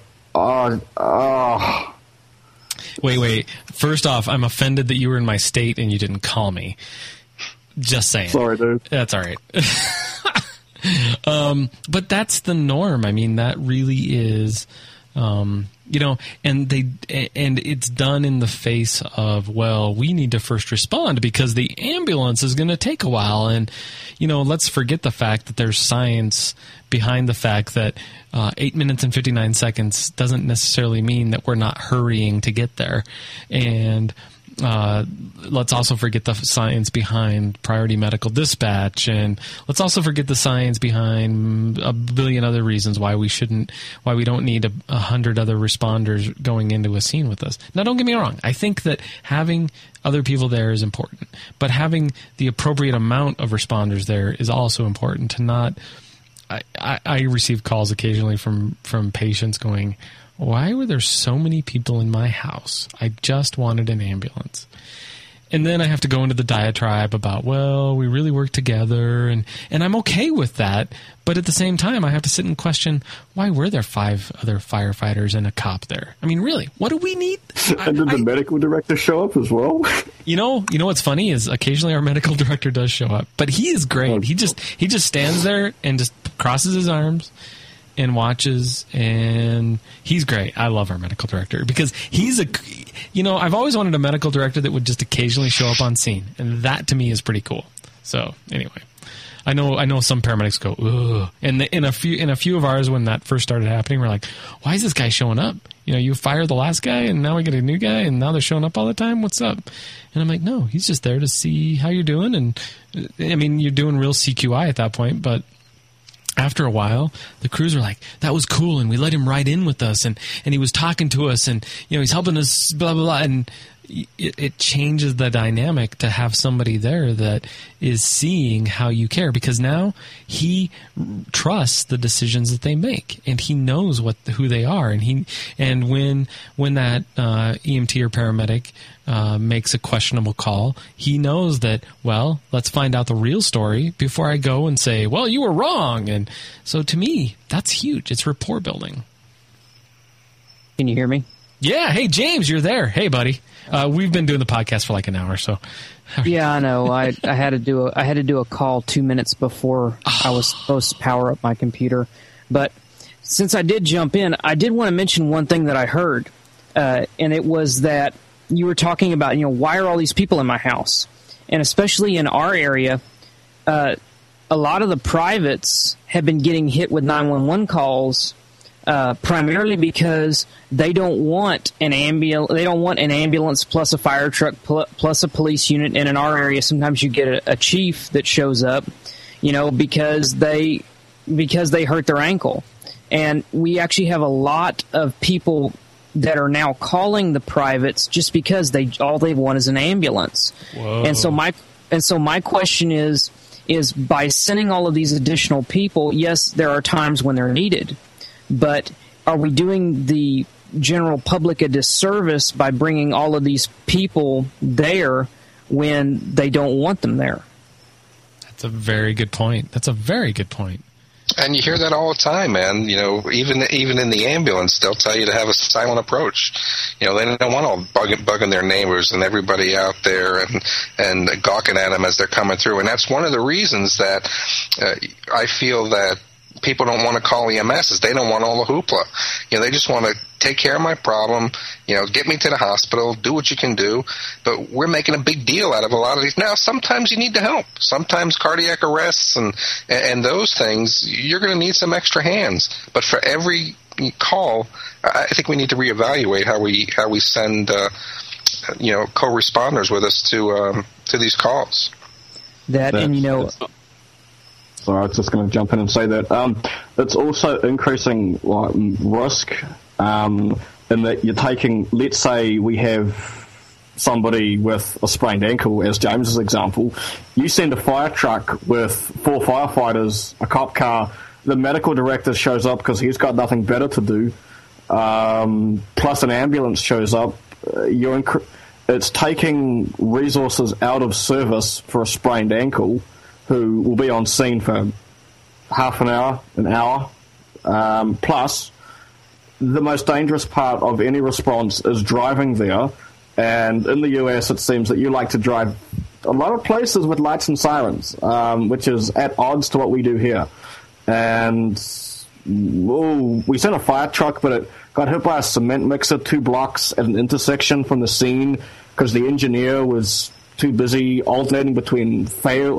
Wait. First off, I'm offended that you were in my state and you didn't call me. Just saying. Sorry, dude. That's all right. But that's the norm. I mean, that really is, and it's done in the face of, well, we need to first respond because the ambulance is going to take a while. And, let's forget the fact that there's science behind the fact that 8 minutes and 59 seconds doesn't necessarily mean that we're not hurrying to get there. And let's also forget the science behind priority medical dispatch, and let's also forget the science behind a billion other reasons why we don't need 100 other responders going into a scene with us. Now, don't get me wrong. I think that having other people there is important, but having the appropriate amount of responders there is also important. To not, I receive calls occasionally from patients going, why were there so many people in my house? I just wanted an ambulance. And then I have to go into the diatribe about, well, we really work together, and I'm okay with that. But at the same time, I have to sit and question, why were there 5 other firefighters and a cop there? I mean, really, what do we need? And did the medical director show up as well? You know what's funny is occasionally our medical director does show up, but he is great. He just stands there and just crosses his arms and watches, and he's great. I love our medical director because he's I've always wanted a medical director that would just occasionally show up on scene, and that to me is pretty cool. So anyway, I know some paramedics go, ugh. And in a few of ours when that first started happening, we're like, why is this guy showing up? You fired the last guy, and now we get a new guy, and now they're showing up all the time. What's up? And I'm like, no, he's just there to see how you're doing, and I mean, you're doing real CQI at that point, but after a while, the crews were like, that was cool, and we let him ride in with us, and he was talking to us, and he's helping us, blah, blah, blah. And it changes the dynamic to have somebody there that is seeing how you care, because now he trusts the decisions that they make, and he knows who they are, and when that EMT or paramedic makes a questionable call, he knows that, well, let's find out the real story before I go and say, well, you were wrong. And so to me, that's huge. It's rapport building. Can you hear me? Yeah. Hey, James, you're there. Hey, buddy. We've been doing the podcast for like an hour, so. Yeah, I know. I had to do a call 2 minutes before I was supposed to power up my computer. But since I did jump in, I did want to mention one thing that I heard, and it was that you were talking about, why are all these people in my house? And especially in our area, a lot of the privates have been getting hit with 911 calls primarily because they don't want an ambulance plus a fire truck plus a police unit. And in our area, sometimes you get a chief that shows up, because they hurt their ankle. And we actually have a lot of people that are now calling the privates just because all they want is an ambulance. Whoa. And so my question is by sending all of these additional people, yes, there are times when they're needed, but are we doing the general public a disservice by bringing all of these people there when they don't want them there? That's a very good point. And you hear that all the time, man. Even in the ambulance, they'll tell you to have a silent approach. They don't want all bugging their neighbors and everybody out there and gawking at them as they're coming through. And that's one of the reasons that I feel that people don't want to call EMS is they don't want all the hoopla. They just want to take care of my problem, get me to the hospital, do what you can do. But we're making a big deal out of a lot of these. Now, sometimes you need the help. Sometimes cardiac arrests and those things, you're going to need some extra hands. But for every call, I think we need to reevaluate how we send co-responders with us to these calls. So I was just going to jump in and say that it's also increasing risk in that you're taking, let's say we have somebody with a sprained ankle, as James's example, you send a fire truck with 4 firefighters, a cop car, the medical director shows up because he's got nothing better to do, plus an ambulance shows up, it's taking resources out of service for a sprained ankle, who will be on scene for half an hour, plus the most dangerous part of any response is driving there. And in the US, it seems that you like to drive a lot of places with lights and sirens, which is at odds to what we do here. And we sent a fire truck, but it got hit by a cement mixer 2 blocks at an intersection from the scene because the engineer was too busy alternating between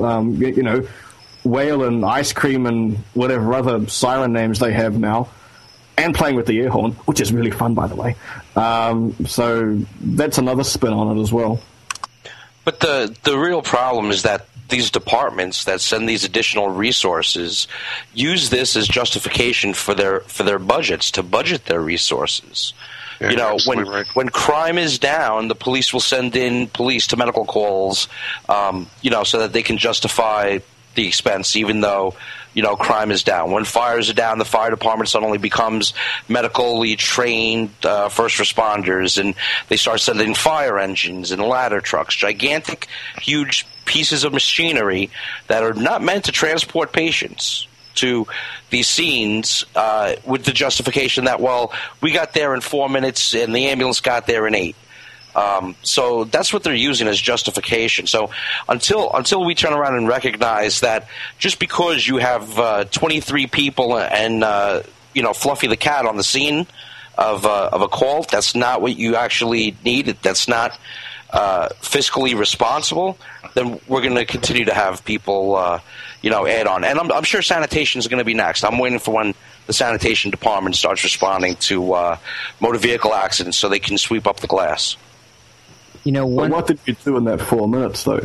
whale and ice cream and whatever other siren names they have now, and playing with the air horn, which is really fun, by the way. So that's another spin on it as well. But the real problem is that these departments that send these additional resources use this as justification for their budgets, to budget their resources. Yeah, when crime is down, the police will send in police to medical calls, so that they can justify the expense, even though, crime is down. When fires are down, the fire department suddenly becomes medically trained first responders, and they start sending fire engines and ladder trucks, gigantic, huge pieces of machinery that are not meant to transport patients to these scenes with the justification that, we got there in 4 minutes and the ambulance got there in 8. So that's what they're using as justification. So until we turn around and recognize that just because you have 23 people and Fluffy the cat on the scene of a call, that's not what you actually need. That's not fiscally responsible. Then we're going to continue to have people add on. And I'm sure sanitation is going to be next. I'm waiting for when the sanitation department starts responding to motor vehicle accidents so they can sweep up the glass. What did you do in that 4 minutes, though?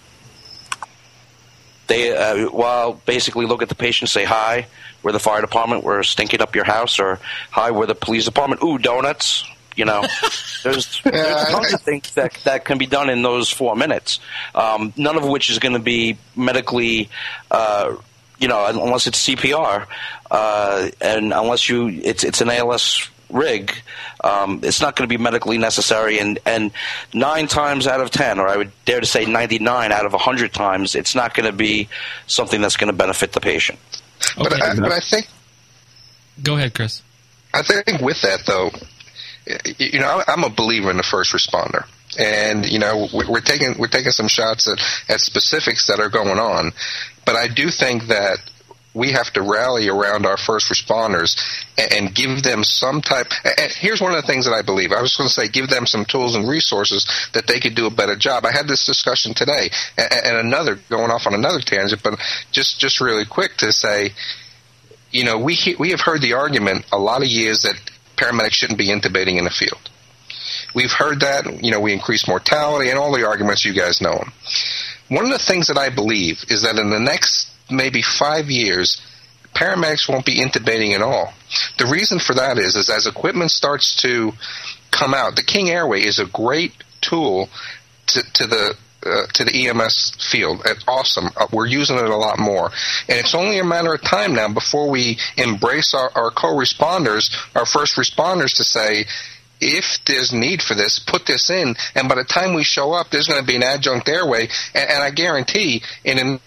They, basically look at the patient, say, hi, we're the fire department, we're stinking up your house, or hi, we're the police department, ooh, donuts. There's tons of things that can be done in those 4 minutes, none of which is going to be medically, unless it's CPR, and unless it's an ALS rig, it's not going to be medically necessary, and 9 times out of 10, or I would dare to say 99 out of 100 times, it's not going to be something that's going to benefit the patient. Okay. But I think... Go ahead, Chris. I think with that, though, I'm a believer in the first responder. And, we're taking some shots at specifics that are going on. But I do think that we have to rally around our first responders and give them some type. And here's one of the things that I believe. I was going to say give them some tools and resources that they could do a better job. I had this discussion today, and going off on another tangent, but just really quick to say, we have heard the argument a lot of years that paramedics shouldn't be intubating in the field. We've heard that, we increase mortality and all the arguments, you guys know them. One of the things that I believe is that in the next maybe 5 years, paramedics won't be intubating at all. The reason for that is as equipment starts to come out, the King Airway is a great tool to the EMS field. It's awesome. We're using it a lot more. And it's only a matter of time now before we embrace our co-responders, our first responders, to say, if there's need for this, put this in, and by the time we show up, there's going to be an adjunct airway, and I guarantee in the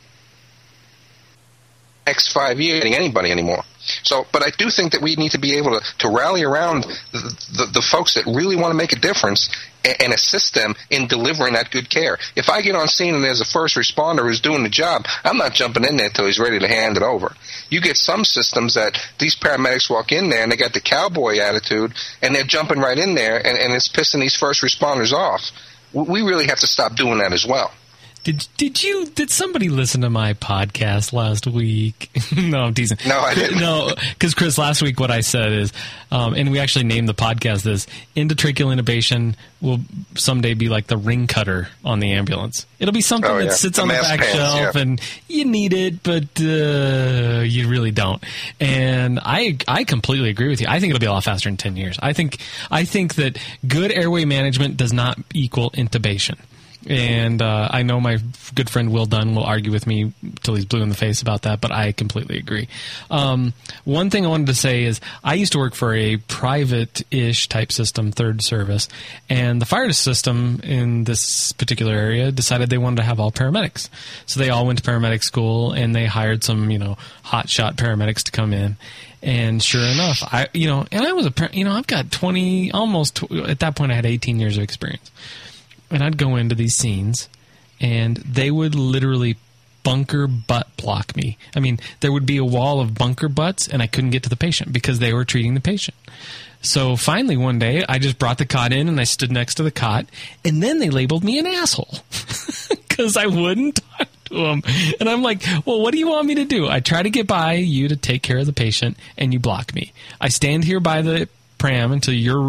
next 5 years, getting anybody anymore. So, but I do think that we need to be able to rally around the folks that really want to make a difference and assist them in delivering that good care. If I get on scene and there's a first responder who's doing the job, I'm not jumping in there until he's ready to hand it over. You get some systems that these paramedics walk in there and they got the cowboy attitude and they're jumping right in there and it's pissing these first responders off. We really have to stop doing that as well. Did somebody listen to my podcast last week? No, I'm teasing. No, I didn't. No, because Chris, last week what I said is, and we actually named the podcast this, endotracheal intubation will someday be like the ring cutter on the ambulance. It'll be something that sits on the back shelf and you need it, but you really don't. And I completely agree with you. I think it'll be a lot faster in 10 years. I think that good airway management does not equal intubation. And I know my good friend Will Dunn will argue with me till he's blue in the face about that, but I completely agree. One thing I wanted to say is I used to work for a private-ish type system, third service, and the fire system in this particular area decided they wanted to have all paramedics. So they all went to paramedic school, and they hired some, hotshot paramedics to come in. And sure enough, I was I've got 20, almost, at that point I had 18 years of experience. And I'd go into these scenes, and they would literally bunker butt block me. I mean, there would be a wall of bunker butts, and I couldn't get to the patient because they were treating the patient. So finally one day, I just brought the cot in, and I stood next to the cot, and then they labeled me an asshole because I wouldn't talk to them. And I'm like, well, what do you want me to do? I try to get by you to take care of the patient, and you block me. I stand here by the pram until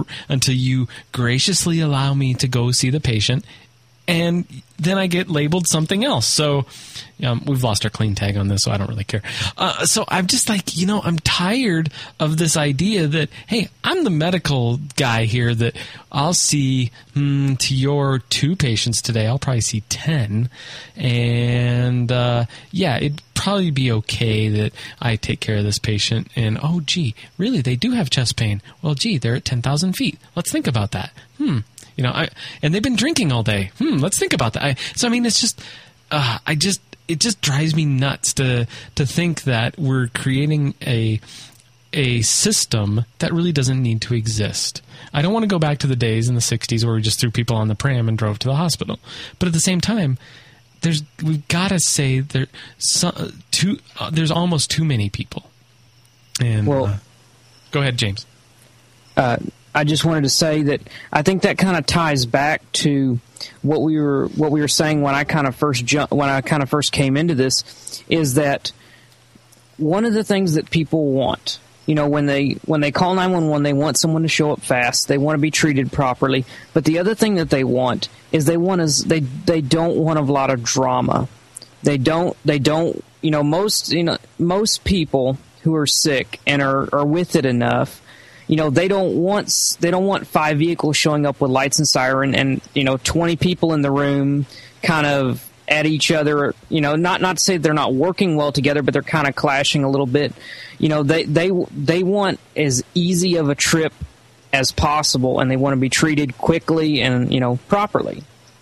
you graciously allow me to go see the patient, and then I get labeled something else. So we've lost our clean tag on this, so I don't really care. So I'm just like, I'm tired of this idea that, hey, I'm the medical guy here that I'll see to your 2 patients today, I'll probably see 10. And it'd probably be okay that I take care of this patient. And, oh, gee, really, they do have chest pain. Well, gee, they're at 10,000 feet. Let's think about that. And they've been drinking all day. Let's think about that. It's just, it just drives me nuts to think that we're creating a system that really doesn't need to exist. I don't want to go back to the days in the 60s where we just threw people on the pram and drove to the hospital. But at the same time, we've got to say there's almost too many people. And go ahead, James. I just wanted to say that I think that kind of ties back to what we were saying when I kind of first came into this, is that one of the things that people want, when they call 911, they want someone to show up fast, they want to be treated properly, but the other thing that they want is they don't want a lot of drama. They don't most people who are sick and are with it enough, they don't want 5 vehicles showing up with lights and siren and 20 people in the room kind of at each other, not to say they're not working well together, but they're kind of clashing a little bit. They want as easy of a trip as possible, and they want to be treated quickly and properly.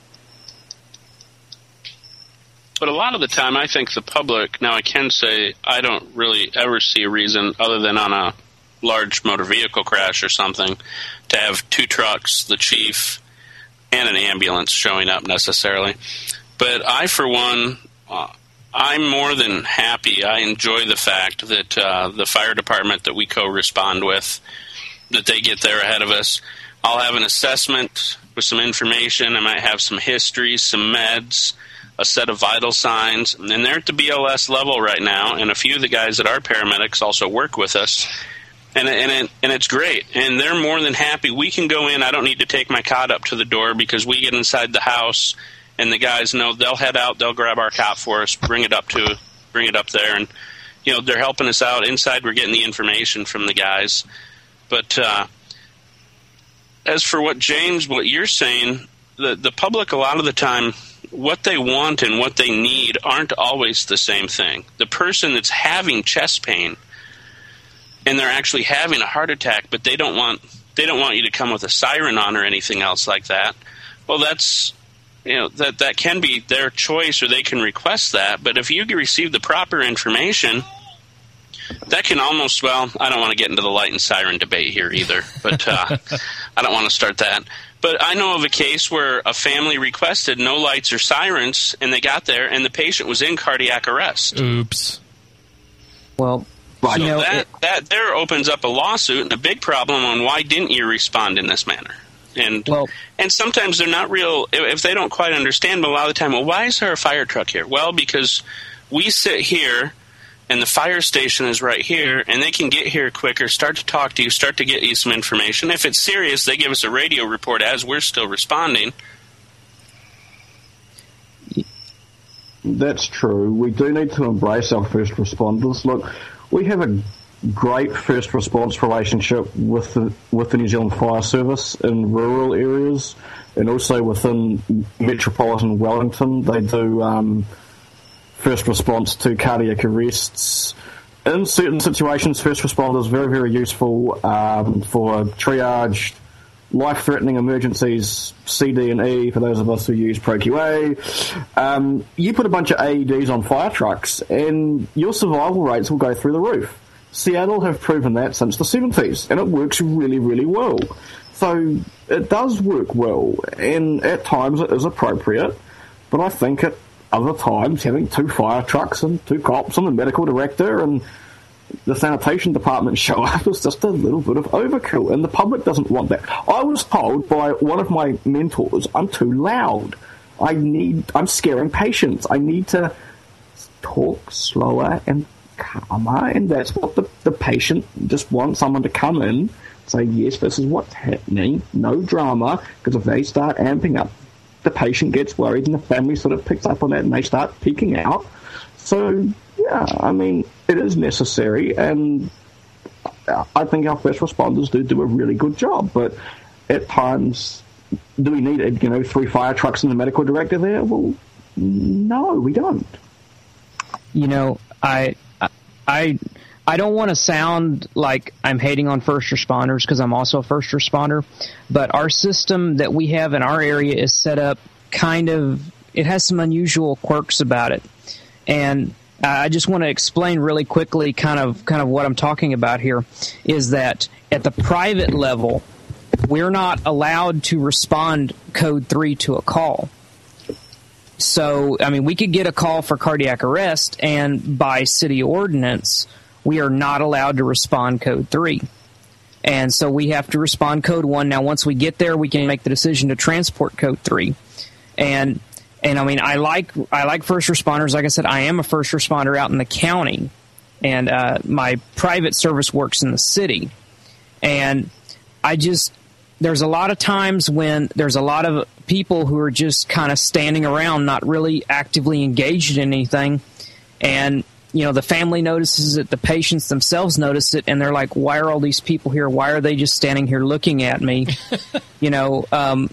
But a lot of the time, I think the public, now I can say I don't really ever see a reason other than on a large motor vehicle crash or something to have 2 trucks, the chief, and an ambulance showing up necessarily. But I, for one, I'm more than happy. I enjoy the fact that the fire department that we co-respond with, that they get there ahead of us. I'll have an assessment with some information. I might have some history, some meds, a set of vital signs. And they're at the BLS level right now, and a few of the guys that are paramedics also work with us. And it's great. And they're more than happy. We can go in. I don't need to take my cot up to the door because we get inside the house, and the guys know they'll head out, they'll grab our cot for us, bring it up there. And, they're helping us out. Inside, we're getting the information from the guys. But as for what you're saying, the public a lot of the time, what they want and what they need aren't always the same thing. The person that's having chest pain and they're actually having a heart attack, but they don't want you to come with a siren on or anything else like that. Well, that's that can be their choice, or they can request that. But if you receive the proper information, that can almost, I don't want to get into the light and siren debate here either, but I don't want to start that. But I know of a case where a family requested no lights or sirens, and they got there, and the patient was in cardiac arrest. Oops. Well, that there opens up a lawsuit and a big problem on why didn't you respond in this manner. And sometimes they're not real, if they don't quite understand, but a lot of the time, why is there a fire truck here? Well, because we sit here, and the fire station is right here, and they can get here quicker, start to talk to you, start to get you some information. If it's serious, they give us a radio report as we're still responding. That's true. We do need to embrace our first responders. Look, we have a great first response relationship with the New Zealand Fire Service in rural areas, and also within metropolitan Wellington. They do first response to cardiac arrests. In certain situations, first responders very, very useful for triage, life-threatening emergencies, C, D, and E, for those of us who use ProQA. You put a bunch of AEDs on fire trucks, and your survival rates will go through the roof. Seattle have proven that since the 70s, and it works really, really well. So it does work well, and at times it is appropriate, but I think at other times having 2 fire trucks and 2 cops and the medical director and the sanitation department show up is just a little bit of overkill, and the public doesn't want that. I was told by one of my mentors, I'm too loud. I'm scaring patients. I need to talk slower and calmer, and that's what the patient just wants someone to come in, say, yes, this is what's happening, no drama, because if they start amping up, the patient gets worried and the family sort of picks up on that and they start peeking out. So, yeah, I mean, it is necessary, and I think our first responders do a really good job, but at times, do we need 3 fire trucks and the medical director there? Well, no, we don't. I don't want to sound like I'm hating on first responders, because I'm also a first responder, but our system that we have in our area is set up it has some unusual quirks about it. And I just want to explain really quickly kind of what I'm talking about here, is that at the private level, we're not allowed to respond code 3 to a call. So, I mean, we could get a call for cardiac arrest, and by city ordinance, we are not allowed to respond code 3. And so we have to respond code 1. Now, once we get there, we can make the decision to transport code 3. And I mean, I like first responders. Like I said, I am a first responder out in the county, and my private service works in the city. And there's a lot of times when there's a lot of people who are just kind of standing around, not really actively engaged in anything. And, the family notices it, the patients themselves notice it, and they're like, why are all these people here? Why are they just standing here looking at me? And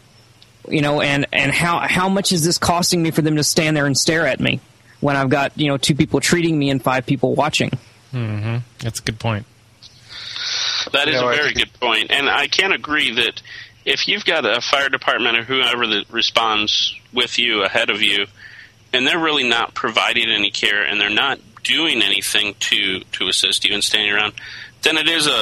how much is this costing me for them to stand there and stare at me when I've got, 2 people treating me and 5 people watching? Mm-hmm. That's a good point. That is a very good point. And I can agree that if you've got a fire department or whoever that responds with you, ahead of you, and they're really not providing any care and they're not doing anything to assist you and standing around, then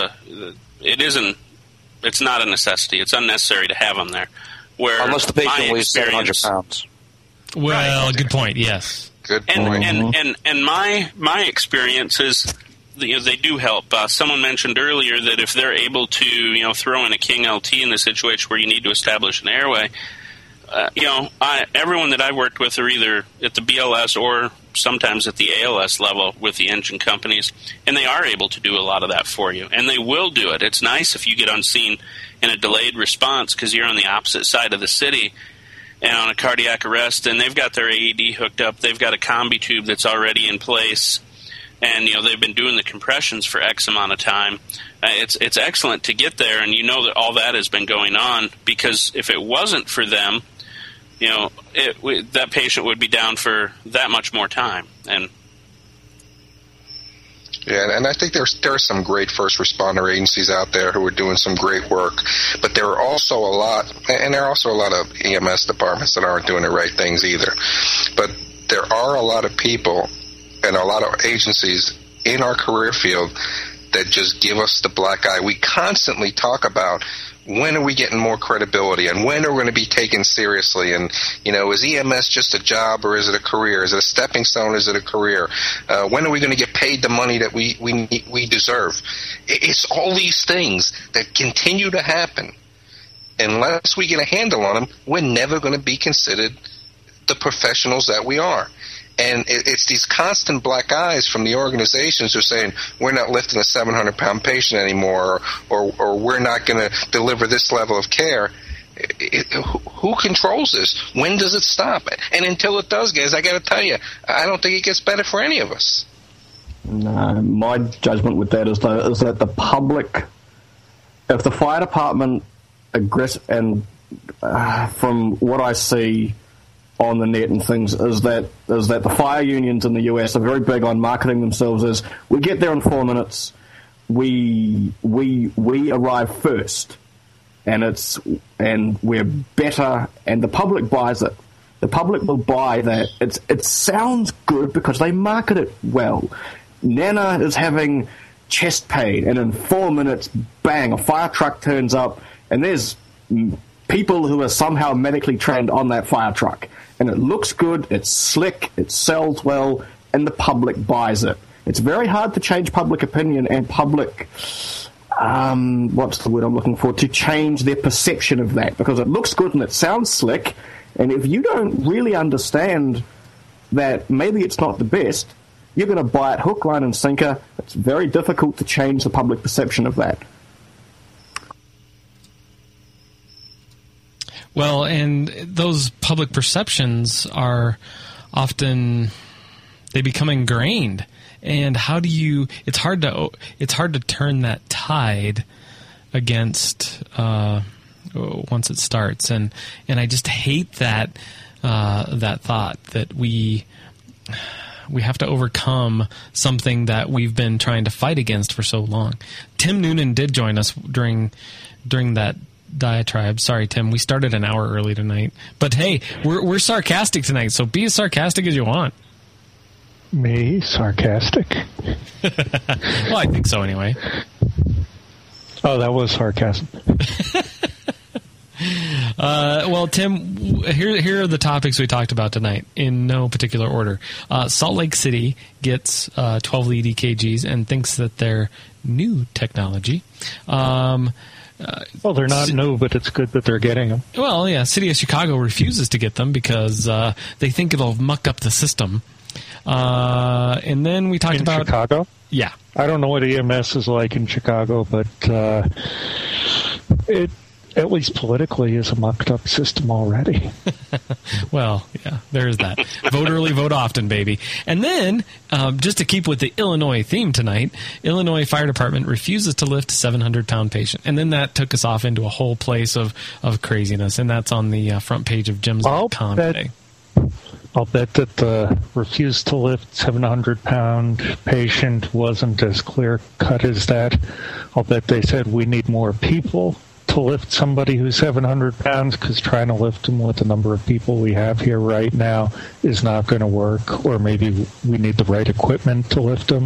it's not a necessity. It's unnecessary to have them there. Unless the patient weighs 700 pounds. Well, right. Good point, yes. Good point. And my experience is, they do help. Someone mentioned earlier that if they're able to, throw in a King LT in the situation where you need to establish an airway, everyone that I've worked with are either at the BLS or sometimes at the ALS level with the engine companies, and they are able to do a lot of that for you, and they will do it. It's nice if you get on scene in a delayed response because you're on the opposite side of the city and on a cardiac arrest, and they've got their AED hooked up, they've got a combi tube that's already in place, and they've been doing the compressions for X amount of time. It's excellent to get there, and that all that has been going on, because if it wasn't for them, that patient would be down for that much more time. And I think there are some great first responder agencies out there who are doing some great work, but there are also a lot of EMS departments that aren't doing the right things either. But there are a lot of people and a lot of agencies in our career field that just give us the black eye. We constantly talk about, when are we getting more credibility, and when are we going to be taken seriously? And, is EMS just a job, or is it a career? Is it a stepping stone? Is it a career? When are we going to get paid the money that we deserve? It's all these things that continue to happen. Unless we get a handle on them, we're never going to be considered the professionals that we are. And it's these constant black eyes from the organizations who are saying, we're not lifting a 700-pound patient anymore, or we're not going to deliver this level of care. Who controls this? When does it stop? And until it does, guys, I got to tell you, I don't think it gets better for any of us. No, my judgment with that is that the public, if the fire department from what I see on the net and things, is that the fire unions in the US are very big on marketing themselves as, we get there in 4 minutes, we arrive first, and we're better, and the public buys it. The public will buy that. It sounds good because they market it well. Nana is having chest pain, and in 4 minutes, bang, a fire truck turns up, and there's people who are somehow medically trained on that fire truck. And it looks good, it's slick, it sells well, and the public buys it. It's very hard to change public opinion and public, what's the word I'm looking for, to change their perception of that, because it looks good and it sounds slick, and if you don't really understand that maybe it's not the best, you're going to buy it hook, line, and sinker. It's very difficult to change the public perception of that. Well, and those public perceptions are often, they become ingrained. And how do you? It's hard to turn that tide against once it starts. And I just hate that thought that we have to overcome something that we've been trying to fight against for so long. Tim Noonan did join us during that diatribe. Sorry, Tim, we started an hour early tonight. But hey, we're sarcastic tonight, so be as sarcastic as you want. Me? Sarcastic? Well, I think so anyway. Oh, that was sarcasm. Well, Tim, here are the topics we talked about tonight in no particular order. Salt Lake City gets 12 lead EKGs and thinks that they're new technology. Well, they're not new, but it's good that they're getting them. Well, yeah, City of Chicago refuses to get them because they think it'll muck up the system. And then we talked about Chicago. Yeah, I don't know what EMS is like in Chicago, but it, at least politically, is a mucked up system already. Well, yeah, there's that. Vote early, vote often, baby. And then, just to keep with the Illinois theme tonight, Illinois Fire Department refuses to lift a 700-pound patient. And then that took us off into a whole place of craziness, and that's on the front page of Jim's.com today. I'll bet that the refuse to lift 700-pound patient wasn't as clear-cut as that. I'll bet they said we need more people to lift somebody who's 700 pounds, because trying to lift them with the number of people we have here right now is not going to work, or maybe we need the right equipment to lift them.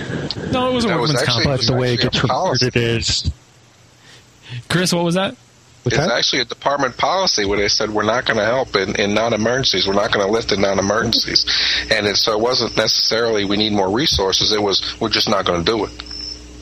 No, it was a workman's comp. But the way it gets reported is... Chris, what was that? It's actually a department policy where they said we're not going to help in non-emergencies. We're not going to lift in non-emergencies. And so it wasn't necessarily we need more resources. It was we're just not going to do it.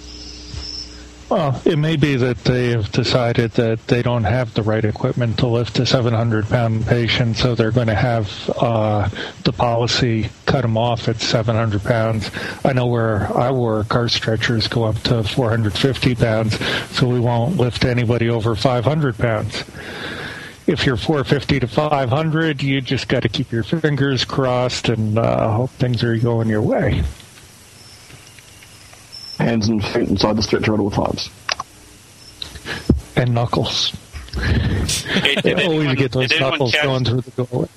Well, it may be that they have decided that they don't have the right equipment to lift a 700-pound patient, so they're going to have the policy cut them off at 700 pounds. I know where I work, our stretchers go up to 450 pounds, so we won't lift anybody over 500 pounds. If you're 450 to 500, you just got to keep your fingers crossed and hope things are going your way. Hands and feet inside the stretcher at all times. And knuckles. Always get those knuckles going through the doorway.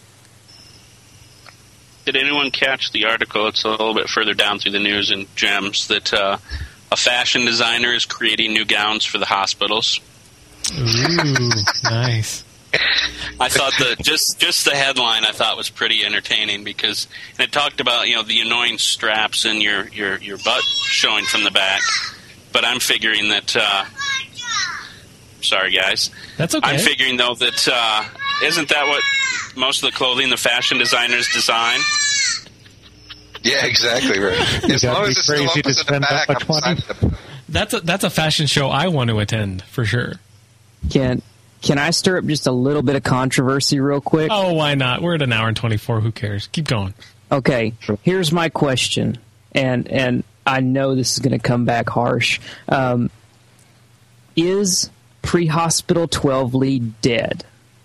Did anyone catch the article? It's a little bit further down through the news in GEMS that a fashion designer is creating new gowns for the hospitals. Ooh, nice. I thought just the headline I thought was pretty entertaining because it talked about the annoying straps and your butt showing from the back, but I'm figuring that sorry guys, that's okay. I'm figuring though that isn't that what most of the clothing the fashion designers design? Yeah, exactly right. As long as it's still opposite the back, I'm excited. That's a fashion show I want to attend for sure. Can I stir up just a little bit of controversy real quick? Oh, why not? We're at an hour and 24. Who cares? Keep going. Okay, here's my question, and I know this is going to come back harsh. Is pre-hospital 12-lead dead?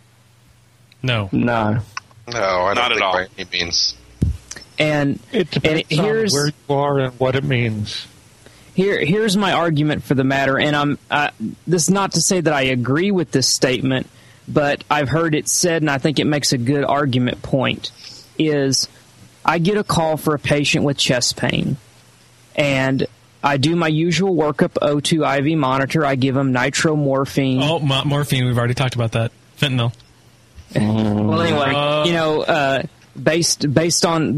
No. No. No, I don't Not at think all. by any means. And it depends on where you are and what it means. Here's my argument for the matter, and this is not to say that I agree with this statement, but I've heard it said, and I think it makes a good argument point, is I get a call for a patient with chest pain, and I do my usual workup, O2 IV monitor, I give them nitromorphine. Oh, morphine, we've already talked about that. Fentanyl. Well, anyway, based on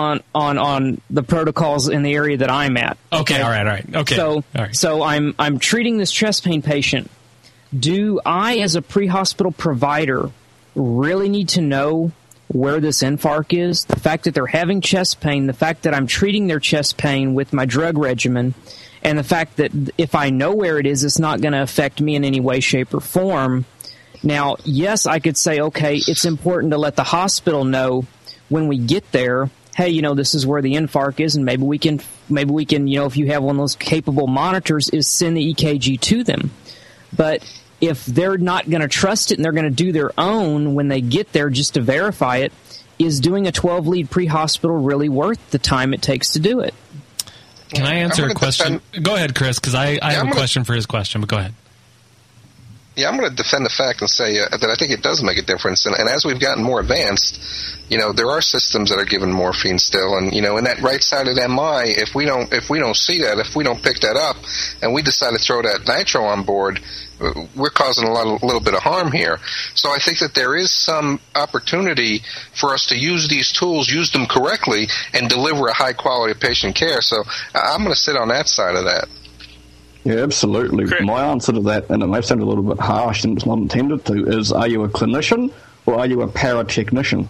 the protocols in the area that I'm at. Okay, all right. Okay. So I'm treating this chest pain patient. Do I, as a pre-hospital provider, really need to know where this infarct is? The fact that they're having chest pain, the fact that I'm treating their chest pain with my drug regimen, and the fact that if I know where it is, it's not going to affect me in any way, shape, or form. Now, yes, I could say, okay, it's important to let the hospital know when we get there, hey, this is where the infarct is, and maybe we can, if you have one of those capable monitors, is send the EKG to them. But if they're not going to trust it and they're going to do their own when they get there just to verify it, is doing a 12-lead pre-hospital really worth the time it takes to do it? Can I answer a question? Go ahead, Chris, because I have a question for his question, but go ahead. Yeah, I'm going to defend the fact and say that I think it does make a difference. And as we've gotten more advanced, there are systems that are given morphine still. And, in that right side of MI, if we don't see that, if we don't pick that up, and we decide to throw that nitro on board, we're causing a little bit of harm here. So I think that there is some opportunity for us to use these tools, use them correctly, and deliver a high quality patient care. So I'm going to sit on that side of that. Yeah, absolutely. Correct. My answer to that, and it may sound a little bit harsh and it's not intended to, is are you a clinician or are you a paratechnician?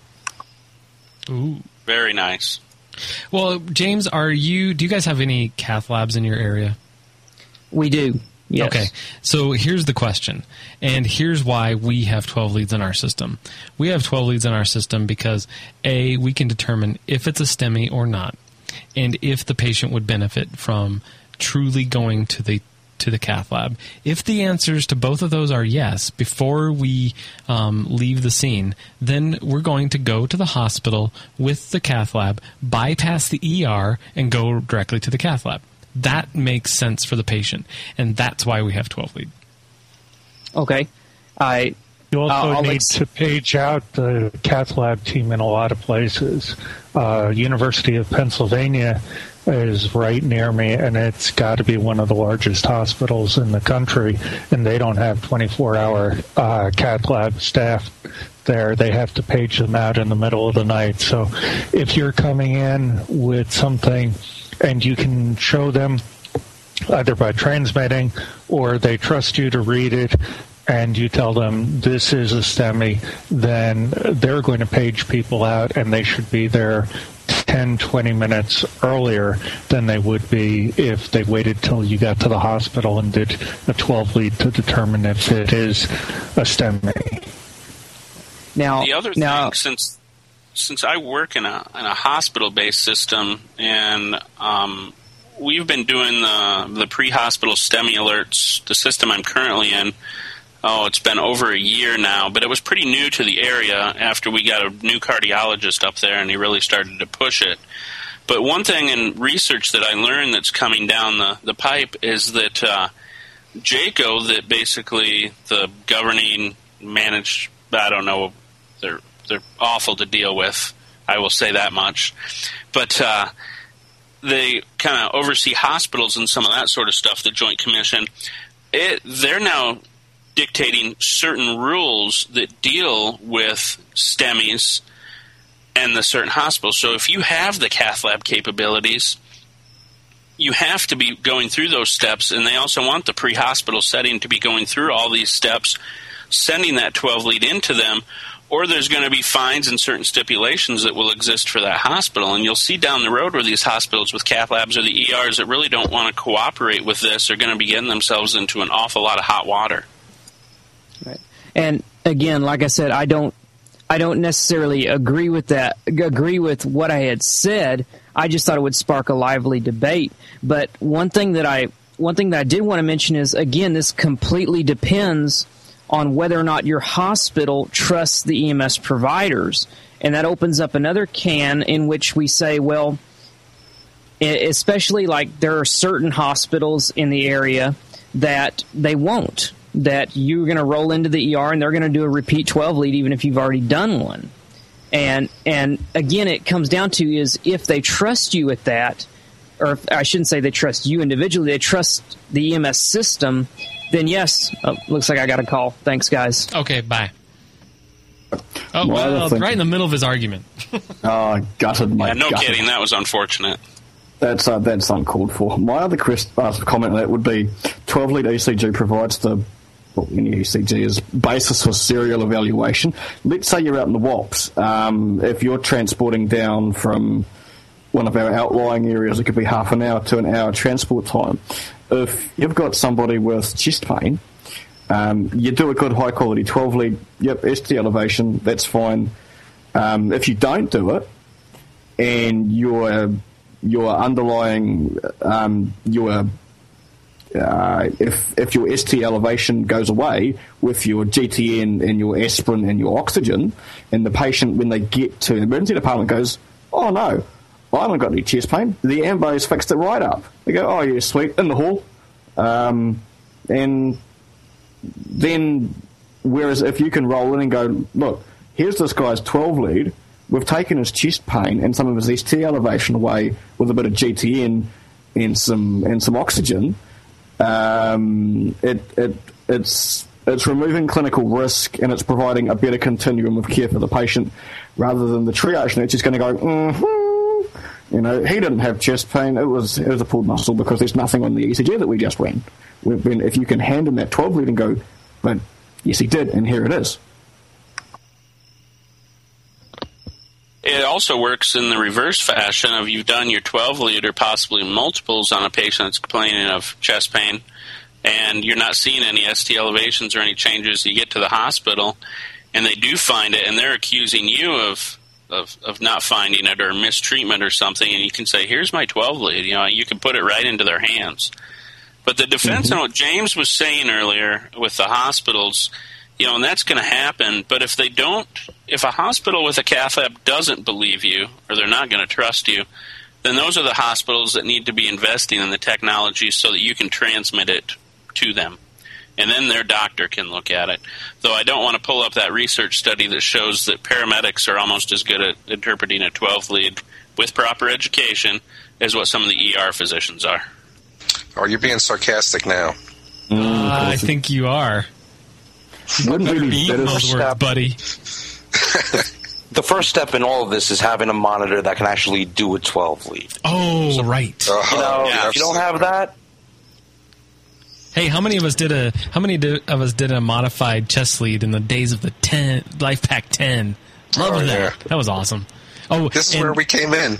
Ooh. Very nice. Well, James, do you guys have any cath labs in your area? We do, yes. Okay, so here's the question, and here's why we have 12 leads in our system. We have 12 leads in our system because, A, we can determine if it's a STEMI or not, and if the patient would benefit from truly going to the cath lab. If the answers to both of those are yes, before we leave the scene, then we're going to go to the hospital with the cath lab, bypass the ER, and go directly to the cath lab. That makes sense for the patient, and that's why we have 12 lead. Okay. You also need to page out the cath lab team in a lot of places. University of Pennsylvania is right near me, and it's got to be one of the largest hospitals in the country, and they don't have 24-hour cath lab staff there. They have to page them out in the middle of the night. So if you're coming in with something and you can show them either by transmitting or they trust you to read it, and you tell them this is a STEMI, then they're going to page people out, and they should be there 10, 20 minutes earlier than they would be if they waited till you got to the hospital and did a 12 lead to determine if it is a STEMI. Now, the other thing, since I work in a hospital-based system, and we've been doing the pre-hospital STEMI alerts, the system I'm currently in, it's been over a year now, but it was pretty new to the area after we got a new cardiologist up there, and he really started to push it. But one thing in research that I learned that's coming down the pipe is that JCAHO, that basically the governing managed, I don't know, they're awful to deal with, I will say that much. But they kind of oversee hospitals and some of that sort of stuff, the Joint Commission. They're now dictating certain rules that deal with STEMIs and the certain hospitals. So if you have the cath lab capabilities, you have to be going through those steps, and they also want the pre-hospital setting to be going through all these steps, sending that 12 lead into them, or there's going to be fines and certain stipulations that will exist for that hospital. And you'll see down the road where these hospitals with cath labs or the ERs that really don't want to cooperate with this are going to be getting themselves into an awful lot of hot water. Right. And again, like I said, I don't necessarily agree with what I had said. I just thought it would spark a lively debate. But one thing that I did want to mention is, again, this completely depends on whether or not your hospital trusts the EMS providers. And that opens up another can in which we say, well, especially like there are certain hospitals in the area that they won't, that you're going to roll into the ER and they're going to do a repeat 12 lead even if you've already done one. And again, it comes down to is if they trust you at that, or if, I shouldn't say they trust you individually, they trust the EMS system, then yes. Oh, looks like I got a call. Thanks, guys. Okay, bye. Oh, well, right in the middle of his argument. Gutted my no kidding, that was unfortunate. That's uncalled for. My other comment on that would be 12-lead ECG provides any ECG is basis for serial evaluation. Let's say you're out in the WAPs. If you're transporting down from one of our outlying areas, it could be half an hour to an hour transport time. If you've got somebody with chest pain, you do a good high-quality 12-lead, ST elevation, that's fine. If you don't do it, and your underlying, if your ST elevation goes away with your GTN and your aspirin and your oxygen, and the patient, when they get to the emergency department, goes, oh no, I haven't got any chest pain, the ambos fixed it right up. They go, oh yeah, sweet, in the hall. And then, whereas if you can roll in and go, look, here's this guy's 12 lead, we've taken his chest pain and some of his ST elevation away with a bit of GTN and some oxygen. It's removing clinical risk, and it's providing a better continuum of care for the patient rather than the triage. And it's just going to go, he didn't have chest pain. It was a pulled muscle because there's nothing on the ECG that we just ran. If you can hand him that 12 lead and go, but yes, he did, and here it is. It also works in the reverse fashion of you've done your 12 lead or possibly multiples on a patient that's complaining of chest pain, and you're not seeing any ST elevations or any changes. You get to the hospital, and they do find it, and they're accusing you of not finding it or mistreatment or something, and you can say, here's my 12 lead. You can put it right into their hands. But the defense on what James was saying earlier with the hospitals, and that's going to happen. But if a hospital with a cath lab doesn't believe you or they're not going to trust you, then those are the hospitals that need to be investing in the technology so that you can transmit it to them. And then their doctor can look at it. Though I don't want to pull up that research study that shows that paramedics are almost as good at interpreting a 12 lead with proper education as what some of the ER physicians are. Oh, you're being sarcastic now. I think you are. Wouldn't be eating those words, buddy. The first step in all of this is having a monitor that can actually do a 12 lead. Oh, right. If you don't have that, Hey, how many of us did a modified chest lead in the days of the Life Pack 10? Love that. Yeah. That was awesome. Oh, this is where we came in.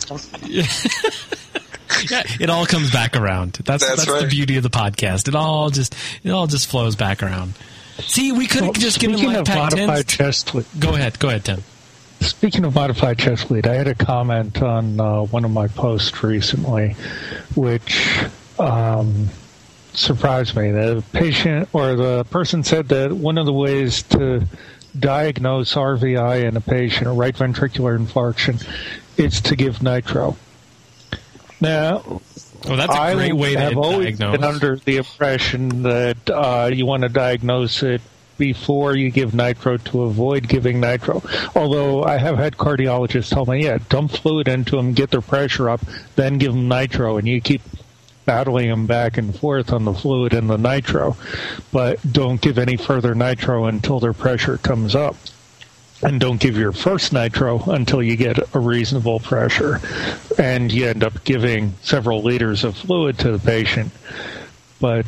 Yeah, it all comes back around. That's right. The beauty of the podcast. It all just flows back around. See, we could have just given Life Pack 10. Chest lead. Go ahead, Tim. Speaking of modified chest lead, I had a comment on one of my posts recently, which surprised me. The patient or the person said that one of the ways to diagnose RVI in a patient, or right ventricular infarction, is to give nitro. Now, that's a great way to have always diagnose. Been under the impression that you want to diagnose it before you give nitro to avoid giving nitro. Although I have had cardiologists tell me, dump fluid into them, get their pressure up, then give them nitro, and you keep battling them back and forth on the fluid and the nitro, but don't give any further nitro until their pressure comes up. And don't give your first nitro until you get a reasonable pressure. And you end up giving several liters of fluid to the patient. But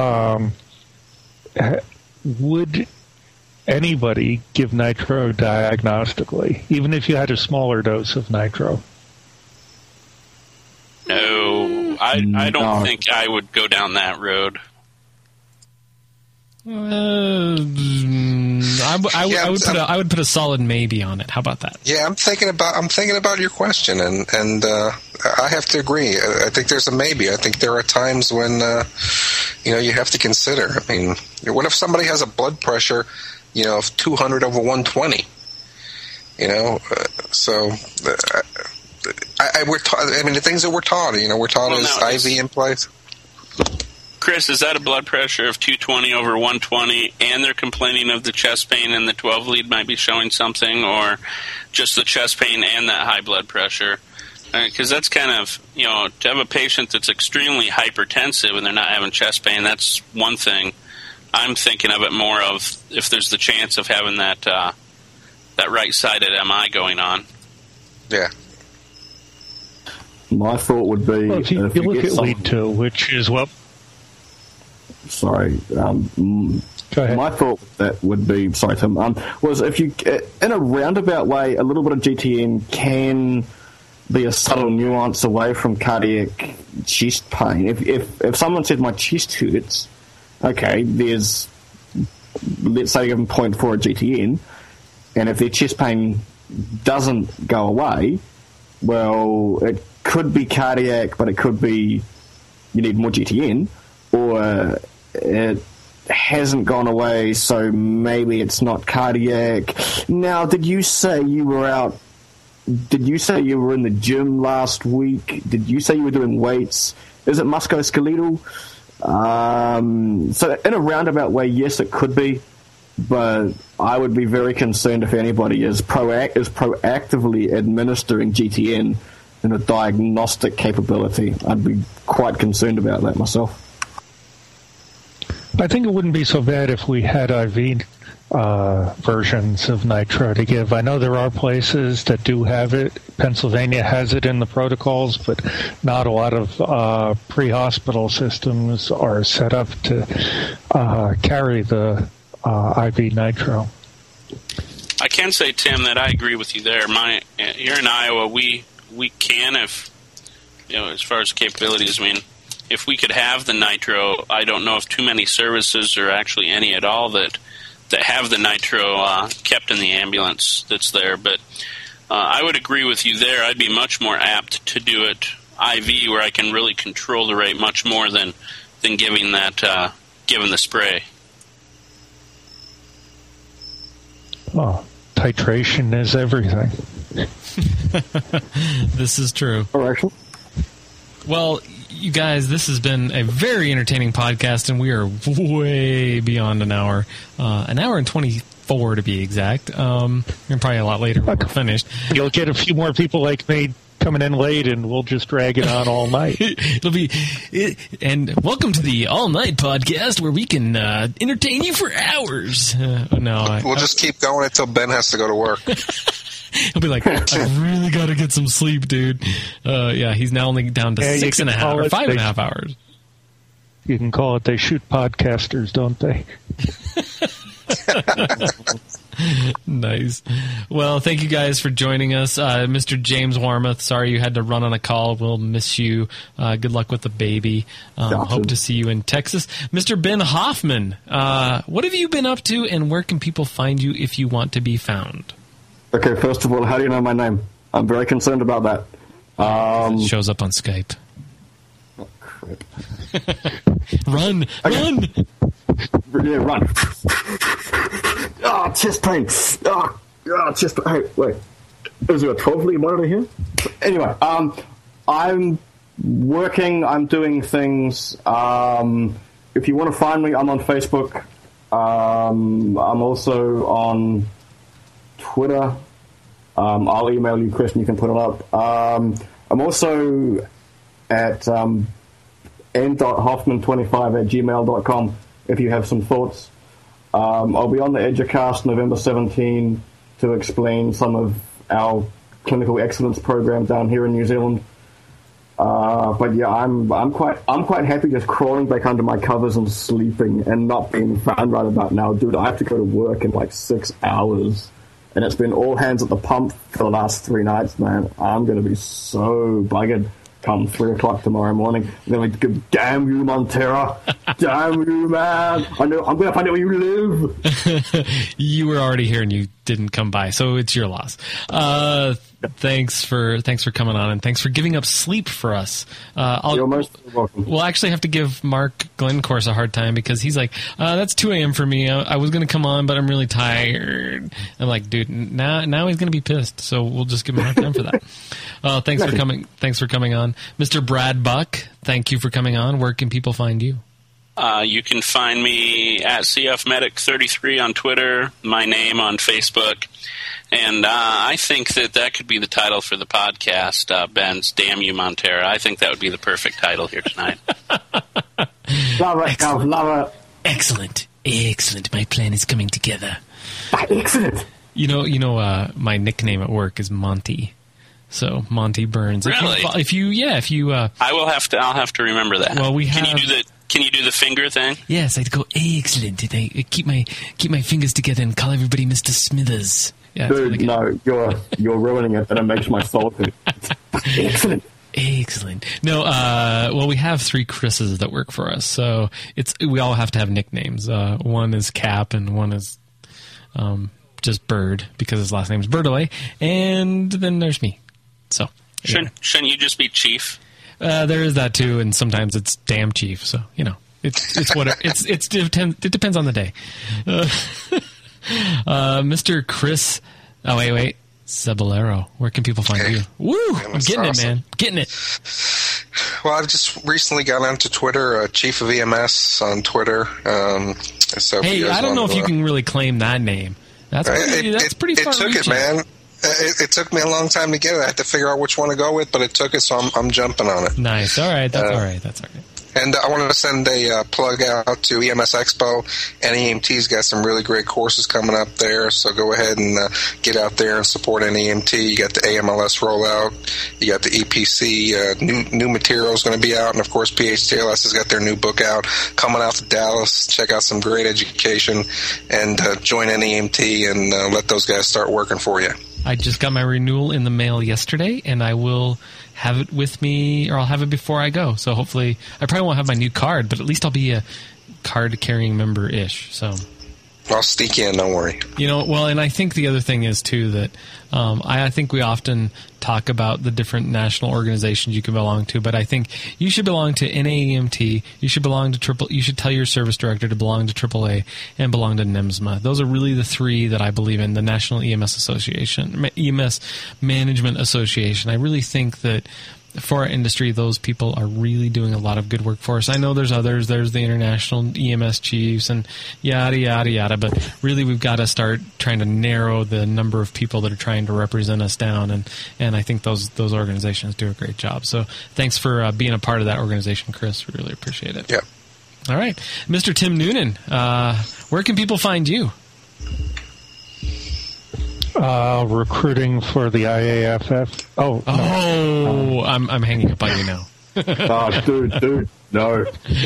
would anybody give nitro diagnostically, even if you had a smaller dose of nitro? No, I don't think I would go down that road. I would put a solid maybe on it. How about that? Yeah, I'm thinking about your question, and I have to agree. I think there's a maybe. I think there are times when you have to consider. I mean, what if somebody has a blood pressure, of 200 over 120? We're taught. I mean, the things that we're taught. We're taught is IV in place. Chris, is that a blood pressure of 220 over 120, and they're complaining of the chest pain, and the 12 lead might be showing something, or just the chest pain and that high blood pressure? Because that's kind of, to have a patient that's extremely hypertensive and they're not having chest pain, that's one thing. I'm thinking of it more of if there's the chance of having that right-sided MI going on. Yeah. My thought would be... Well, if you look at lead 2, which is what... Sorry. Go ahead. My thought that would be... Sorry, Tim. Was if you... in a roundabout way, a little bit of GTN can be a subtle nuance away from cardiac chest pain. If someone said my chest hurts, okay, there's... Let's say give them 0.4 GTN, and if their chest pain doesn't go away, well, it could be cardiac, but it could be you need more GTN, or it hasn't gone away, so maybe it's not cardiac. Now, did you say you were out? Did you say you were in the gym last week? Did you say you were doing weights? Is it musculoskeletal? So in a roundabout way, yes, it could be, but I would be very concerned if anybody is proactively administering GTN in a diagnostic capability. I'd be quite concerned about that myself. I think it wouldn't be so bad if we had IV versions of nitro to give. I know there are places that do have it. Pennsylvania has it in the protocols, but not a lot of pre-hospital systems are set up to carry the IV nitro. I can say, Tim, that I agree with you there. Here in Iowa, we can, if as far as capabilities, I mean, if we could have the nitro, I don't know if too many services or actually any at all that have the nitro kept in the ambulance that's there. But I would agree with you there. I'd be much more apt to do it IV, where I can really control the rate much more than giving that given the spray. Oh, titration is everything. This is true. Correction. Well, you guys, this has been a very entertaining podcast, and we are way beyond an hour. An hour and 24 to be exact. And probably a lot later when we're finished. You'll get a few more people like me coming in late, and we'll just drag it on all night. And welcome to the All Night Podcast, where we can entertain you for hours. We'll just keep going until Ben has to go to work. He'll be like, I really got to get some sleep, dude. Yeah, he's now only down to 6.5 or 5.5 hours. You can call it they shoot podcasters, don't they? Nice. Well, thank you guys for joining us. Mr. James Warmoth, sorry you had to run on a call. We'll miss you. Good luck with the baby. Hope to see you in Texas. Mr. Ben Hoffman, what have you been up to, and where can people find you if you want to be found? Okay, first of all, how do you know my name? I'm very concerned about that. It shows up on Skype. Oh, crap. Run! Yeah, run. Chest pain. Chest pain. Hey, wait. Is there a 12-lead monitor here? Anyway, I'm working. I'm doing things. If you want to find me, I'm on Facebook. I'm also on Twitter. I'll email you, Chris, and you can put it up. I'm also at n.hoffman25@gmail.com if you have some thoughts. I'll be on the Educast November 17 to explain some of our clinical excellence program down here in New Zealand. But yeah, I'm quite happy just crawling back under my covers and sleeping and not being found right about now. Dude, I have to go to work in like 6 hours. And it's been all hands at the pump for the last 3 nights, man. I'm going to be so buggered come 3 o'clock tomorrow morning. I'm going to go, damn you, Montera. Damn you, man. I'm going to find out where you live. You were already here and you didn't come by, so it's your loss. Thanks for coming on, and thanks for giving up sleep for us. You're most welcome. We'll actually have to give Mark Glencourse a hard time because he's like, that's 2 a.m. for me. I was going to come on, but I'm really tired. I'm like, dude, now he's going to be pissed, so we'll just give him a hard time for that. Thanks for coming. Thanks for coming on. Mr. Brad Buck, thank you for coming on. Where can people find you? You can find me at CFMedic33 on Twitter, my name on Facebook. And I think that could be the title for the podcast, Ben's Damn You, Montera. I think that would be the perfect title here tonight. Love it. Excellent. My plan is coming together. Excellent. You know, my nickname at work is Monty. So Monty Burns. Really? If you I'll have to remember that. Well, Can you do the finger thing? Yes, I'd go excellent. And I keep my fingers together and call everybody Mr. Smithers. Yeah, dude, no, you're ruining it, and it makes my soul hurt. Excellent. No, well, we have 3 Chris's that work for us, so we all have to have nicknames. One is Cap, and one is just Bird because his last name is Birdaway, and then there's me. So shouldn't you just be Chief? There is that too, and sometimes it's Damn Chief. So it's whatever. It depends on the day. Mr. Chris. Oh wait, Cebollero. Where can people find you? Woo! I'm getting it, man. Getting it. Well, I've just recently got onto Twitter, Chief of EMS on Twitter. So hey, I don't know if you can really claim that name. That's pretty far. It took it, man. It took me a long time to get it. I had to figure out which one to go with, but it took it, so I'm jumping on it. Nice. All right. That's all right. That's all right. And I wanted to send a plug out to EMS Expo. NEMT's got some really great courses coming up there, so go ahead and get out there and support NEMT. You got the AMLS rollout. You got the EPC. New material is going to be out. And, of course, PHTLS has got their new book out coming out to Dallas. Check out some great education and join NEMT and let those guys start working for you. I just got my renewal in the mail yesterday, and I will have it with me, or I'll have it before I go. So hopefully, I probably won't have my new card, but at least I'll be a card-carrying member-ish. So I'll sneak in, don't worry. Well, and I think the other thing is, too, that I think we often talk about the different national organizations you can belong to, but I think you should belong to NAEMT, you should belong to you should tell your service director to belong to AAA and belong to NEMSMA. Those are really the 3 that I believe in, the National EMS Association, EMS Management Association. I really think that for our industry, those people are really doing a lot of good work for us. I know there's others. There's the international EMS chiefs and yada, yada, yada. But really, we've got to start trying to narrow the number of people that are trying to represent us down. And I think those organizations do a great job. So thanks for being a part of that organization, Chris. We really appreciate it. Yep. All right. Mr. Tim Noonan, where can people find you? Recruiting for the IAFF. I'm hanging up on you now. Dude. No.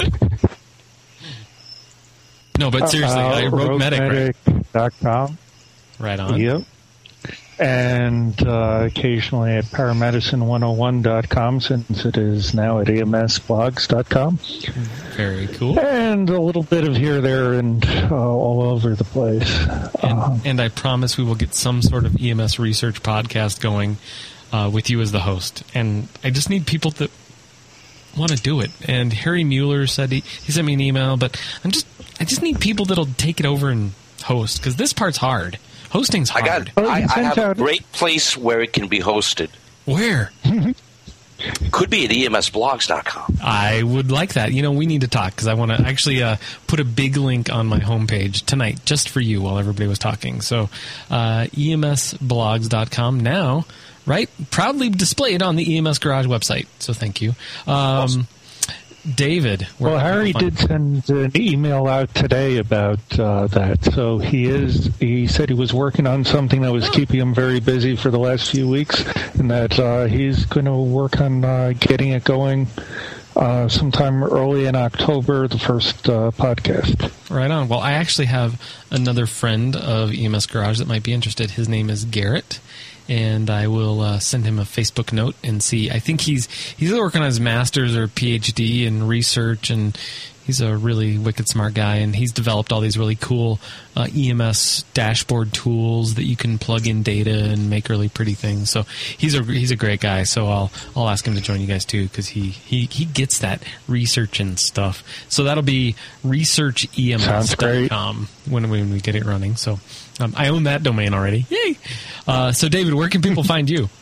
No, but seriously, Rogue Medic, right? RogueMedic.com. Right on. Yep. And occasionally at paramedicine101.com, since it is now at emsblogs.com. Very cool. And a little bit of here, there, and all over the place. And I promise we will get some sort of EMS research podcast going with you as the host. And I just need people that want to do it. And Harry Mueller said he sent me an email, but I just need people that'll take it over and host, because this part's hard. Hosting's hard. I have a great place where it can be hosted. Where? Could be at emsblogs.com. I would like that. We need to talk, because I want to actually put a big link on my homepage tonight just for you while everybody was talking. So emsblogs.com now, right? Proudly displayed on the EMS Garage website. So thank you. Awesome. David. Well, Harry did send an email out today about that. So he said he was working on something that was keeping him very busy for the last few weeks, and that he's going to work on getting it going sometime early in October, the first podcast. Right on. Well, I actually have another friend of EMS Garage that might be interested. His name is Garrett. And I will send him a Facebook note and see. I think he's working on his master's or PhD in research, and he's a really wicked smart guy. And he's developed all these really cool EMS dashboard tools that you can plug in data and make really pretty things. So he's a great guy. So I'll ask him to join you guys too, because he gets that research and stuff. So that'll be researchems.com when we get it running. So. I own that domain already. Yay! So, David, where can people find you?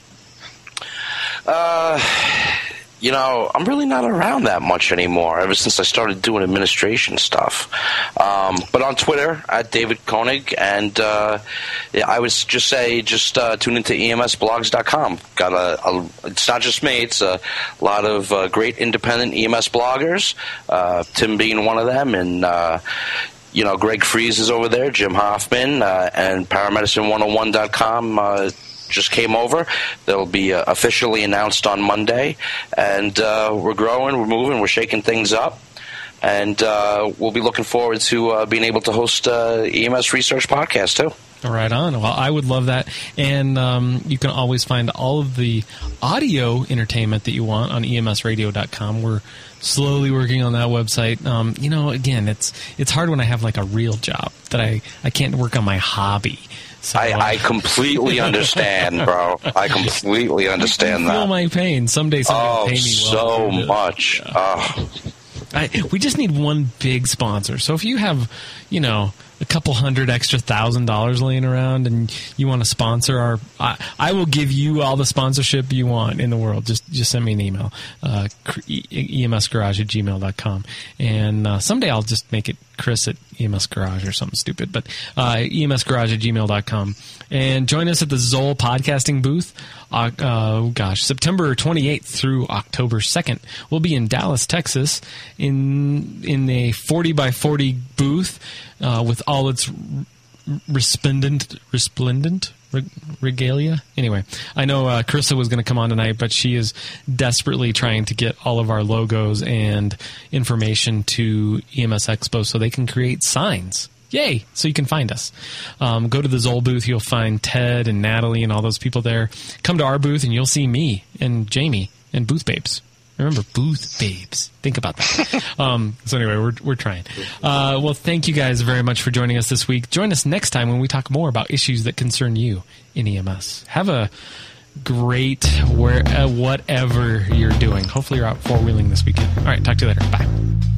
I'm really not around that much anymore, ever since I started doing administration stuff. But on Twitter, at David Koenig, and I would just say, tune into emsblogs.com. It's not just me, it's a lot of great independent EMS bloggers, Tim being one of them, and Greg Fries is over there, Jim Hoffman, and paramedicine101.com just came over. They'll be officially announced on Monday. And we're growing, we're moving, we're shaking things up. And we'll be looking forward to being able to host EMS Research Podcast, too. Right on. Well, I would love that. And you can always find all of the audio entertainment that you want on emsradio.com. We're slowly working on that website. Again, it's hard when I have like a real job that I can't work on my hobby. So, I completely understand, bro. I completely understand that. I feel my pain. Someday somebody will pay me so much. We just need one big sponsor. So if you have, a couple $100 extra $1,000 laying around and you want to sponsor I will give you all the sponsorship you want in the world. Just send me an email, emsgarage@gmail.com. And someday I'll just make it Chris at EMS Garage or something stupid, but emsgarage@gmail.com. And join us at the Zoll podcasting booth. September 28th through October 2nd. We'll be in Dallas, Texas, in a 40x40 booth with all its resplendent regalia. Anyway, I know Carissa was going to come on tonight, but she is desperately trying to get all of our logos and information to EMS Expo so they can create signs. Yay! So you can find us. Go to the Zoll booth. You'll find Ted and Natalie and all those people there. Come to our booth and you'll see me and Jamie and Booth Babes. Remember, Booth Babes. Think about that. So anyway, we're trying. Well, thank you guys very much for joining us this week. Join us next time when we talk more about issues that concern you in EMS. Have a great whatever you're doing. Hopefully you're out four-wheeling this weekend. All right, talk to you later. Bye.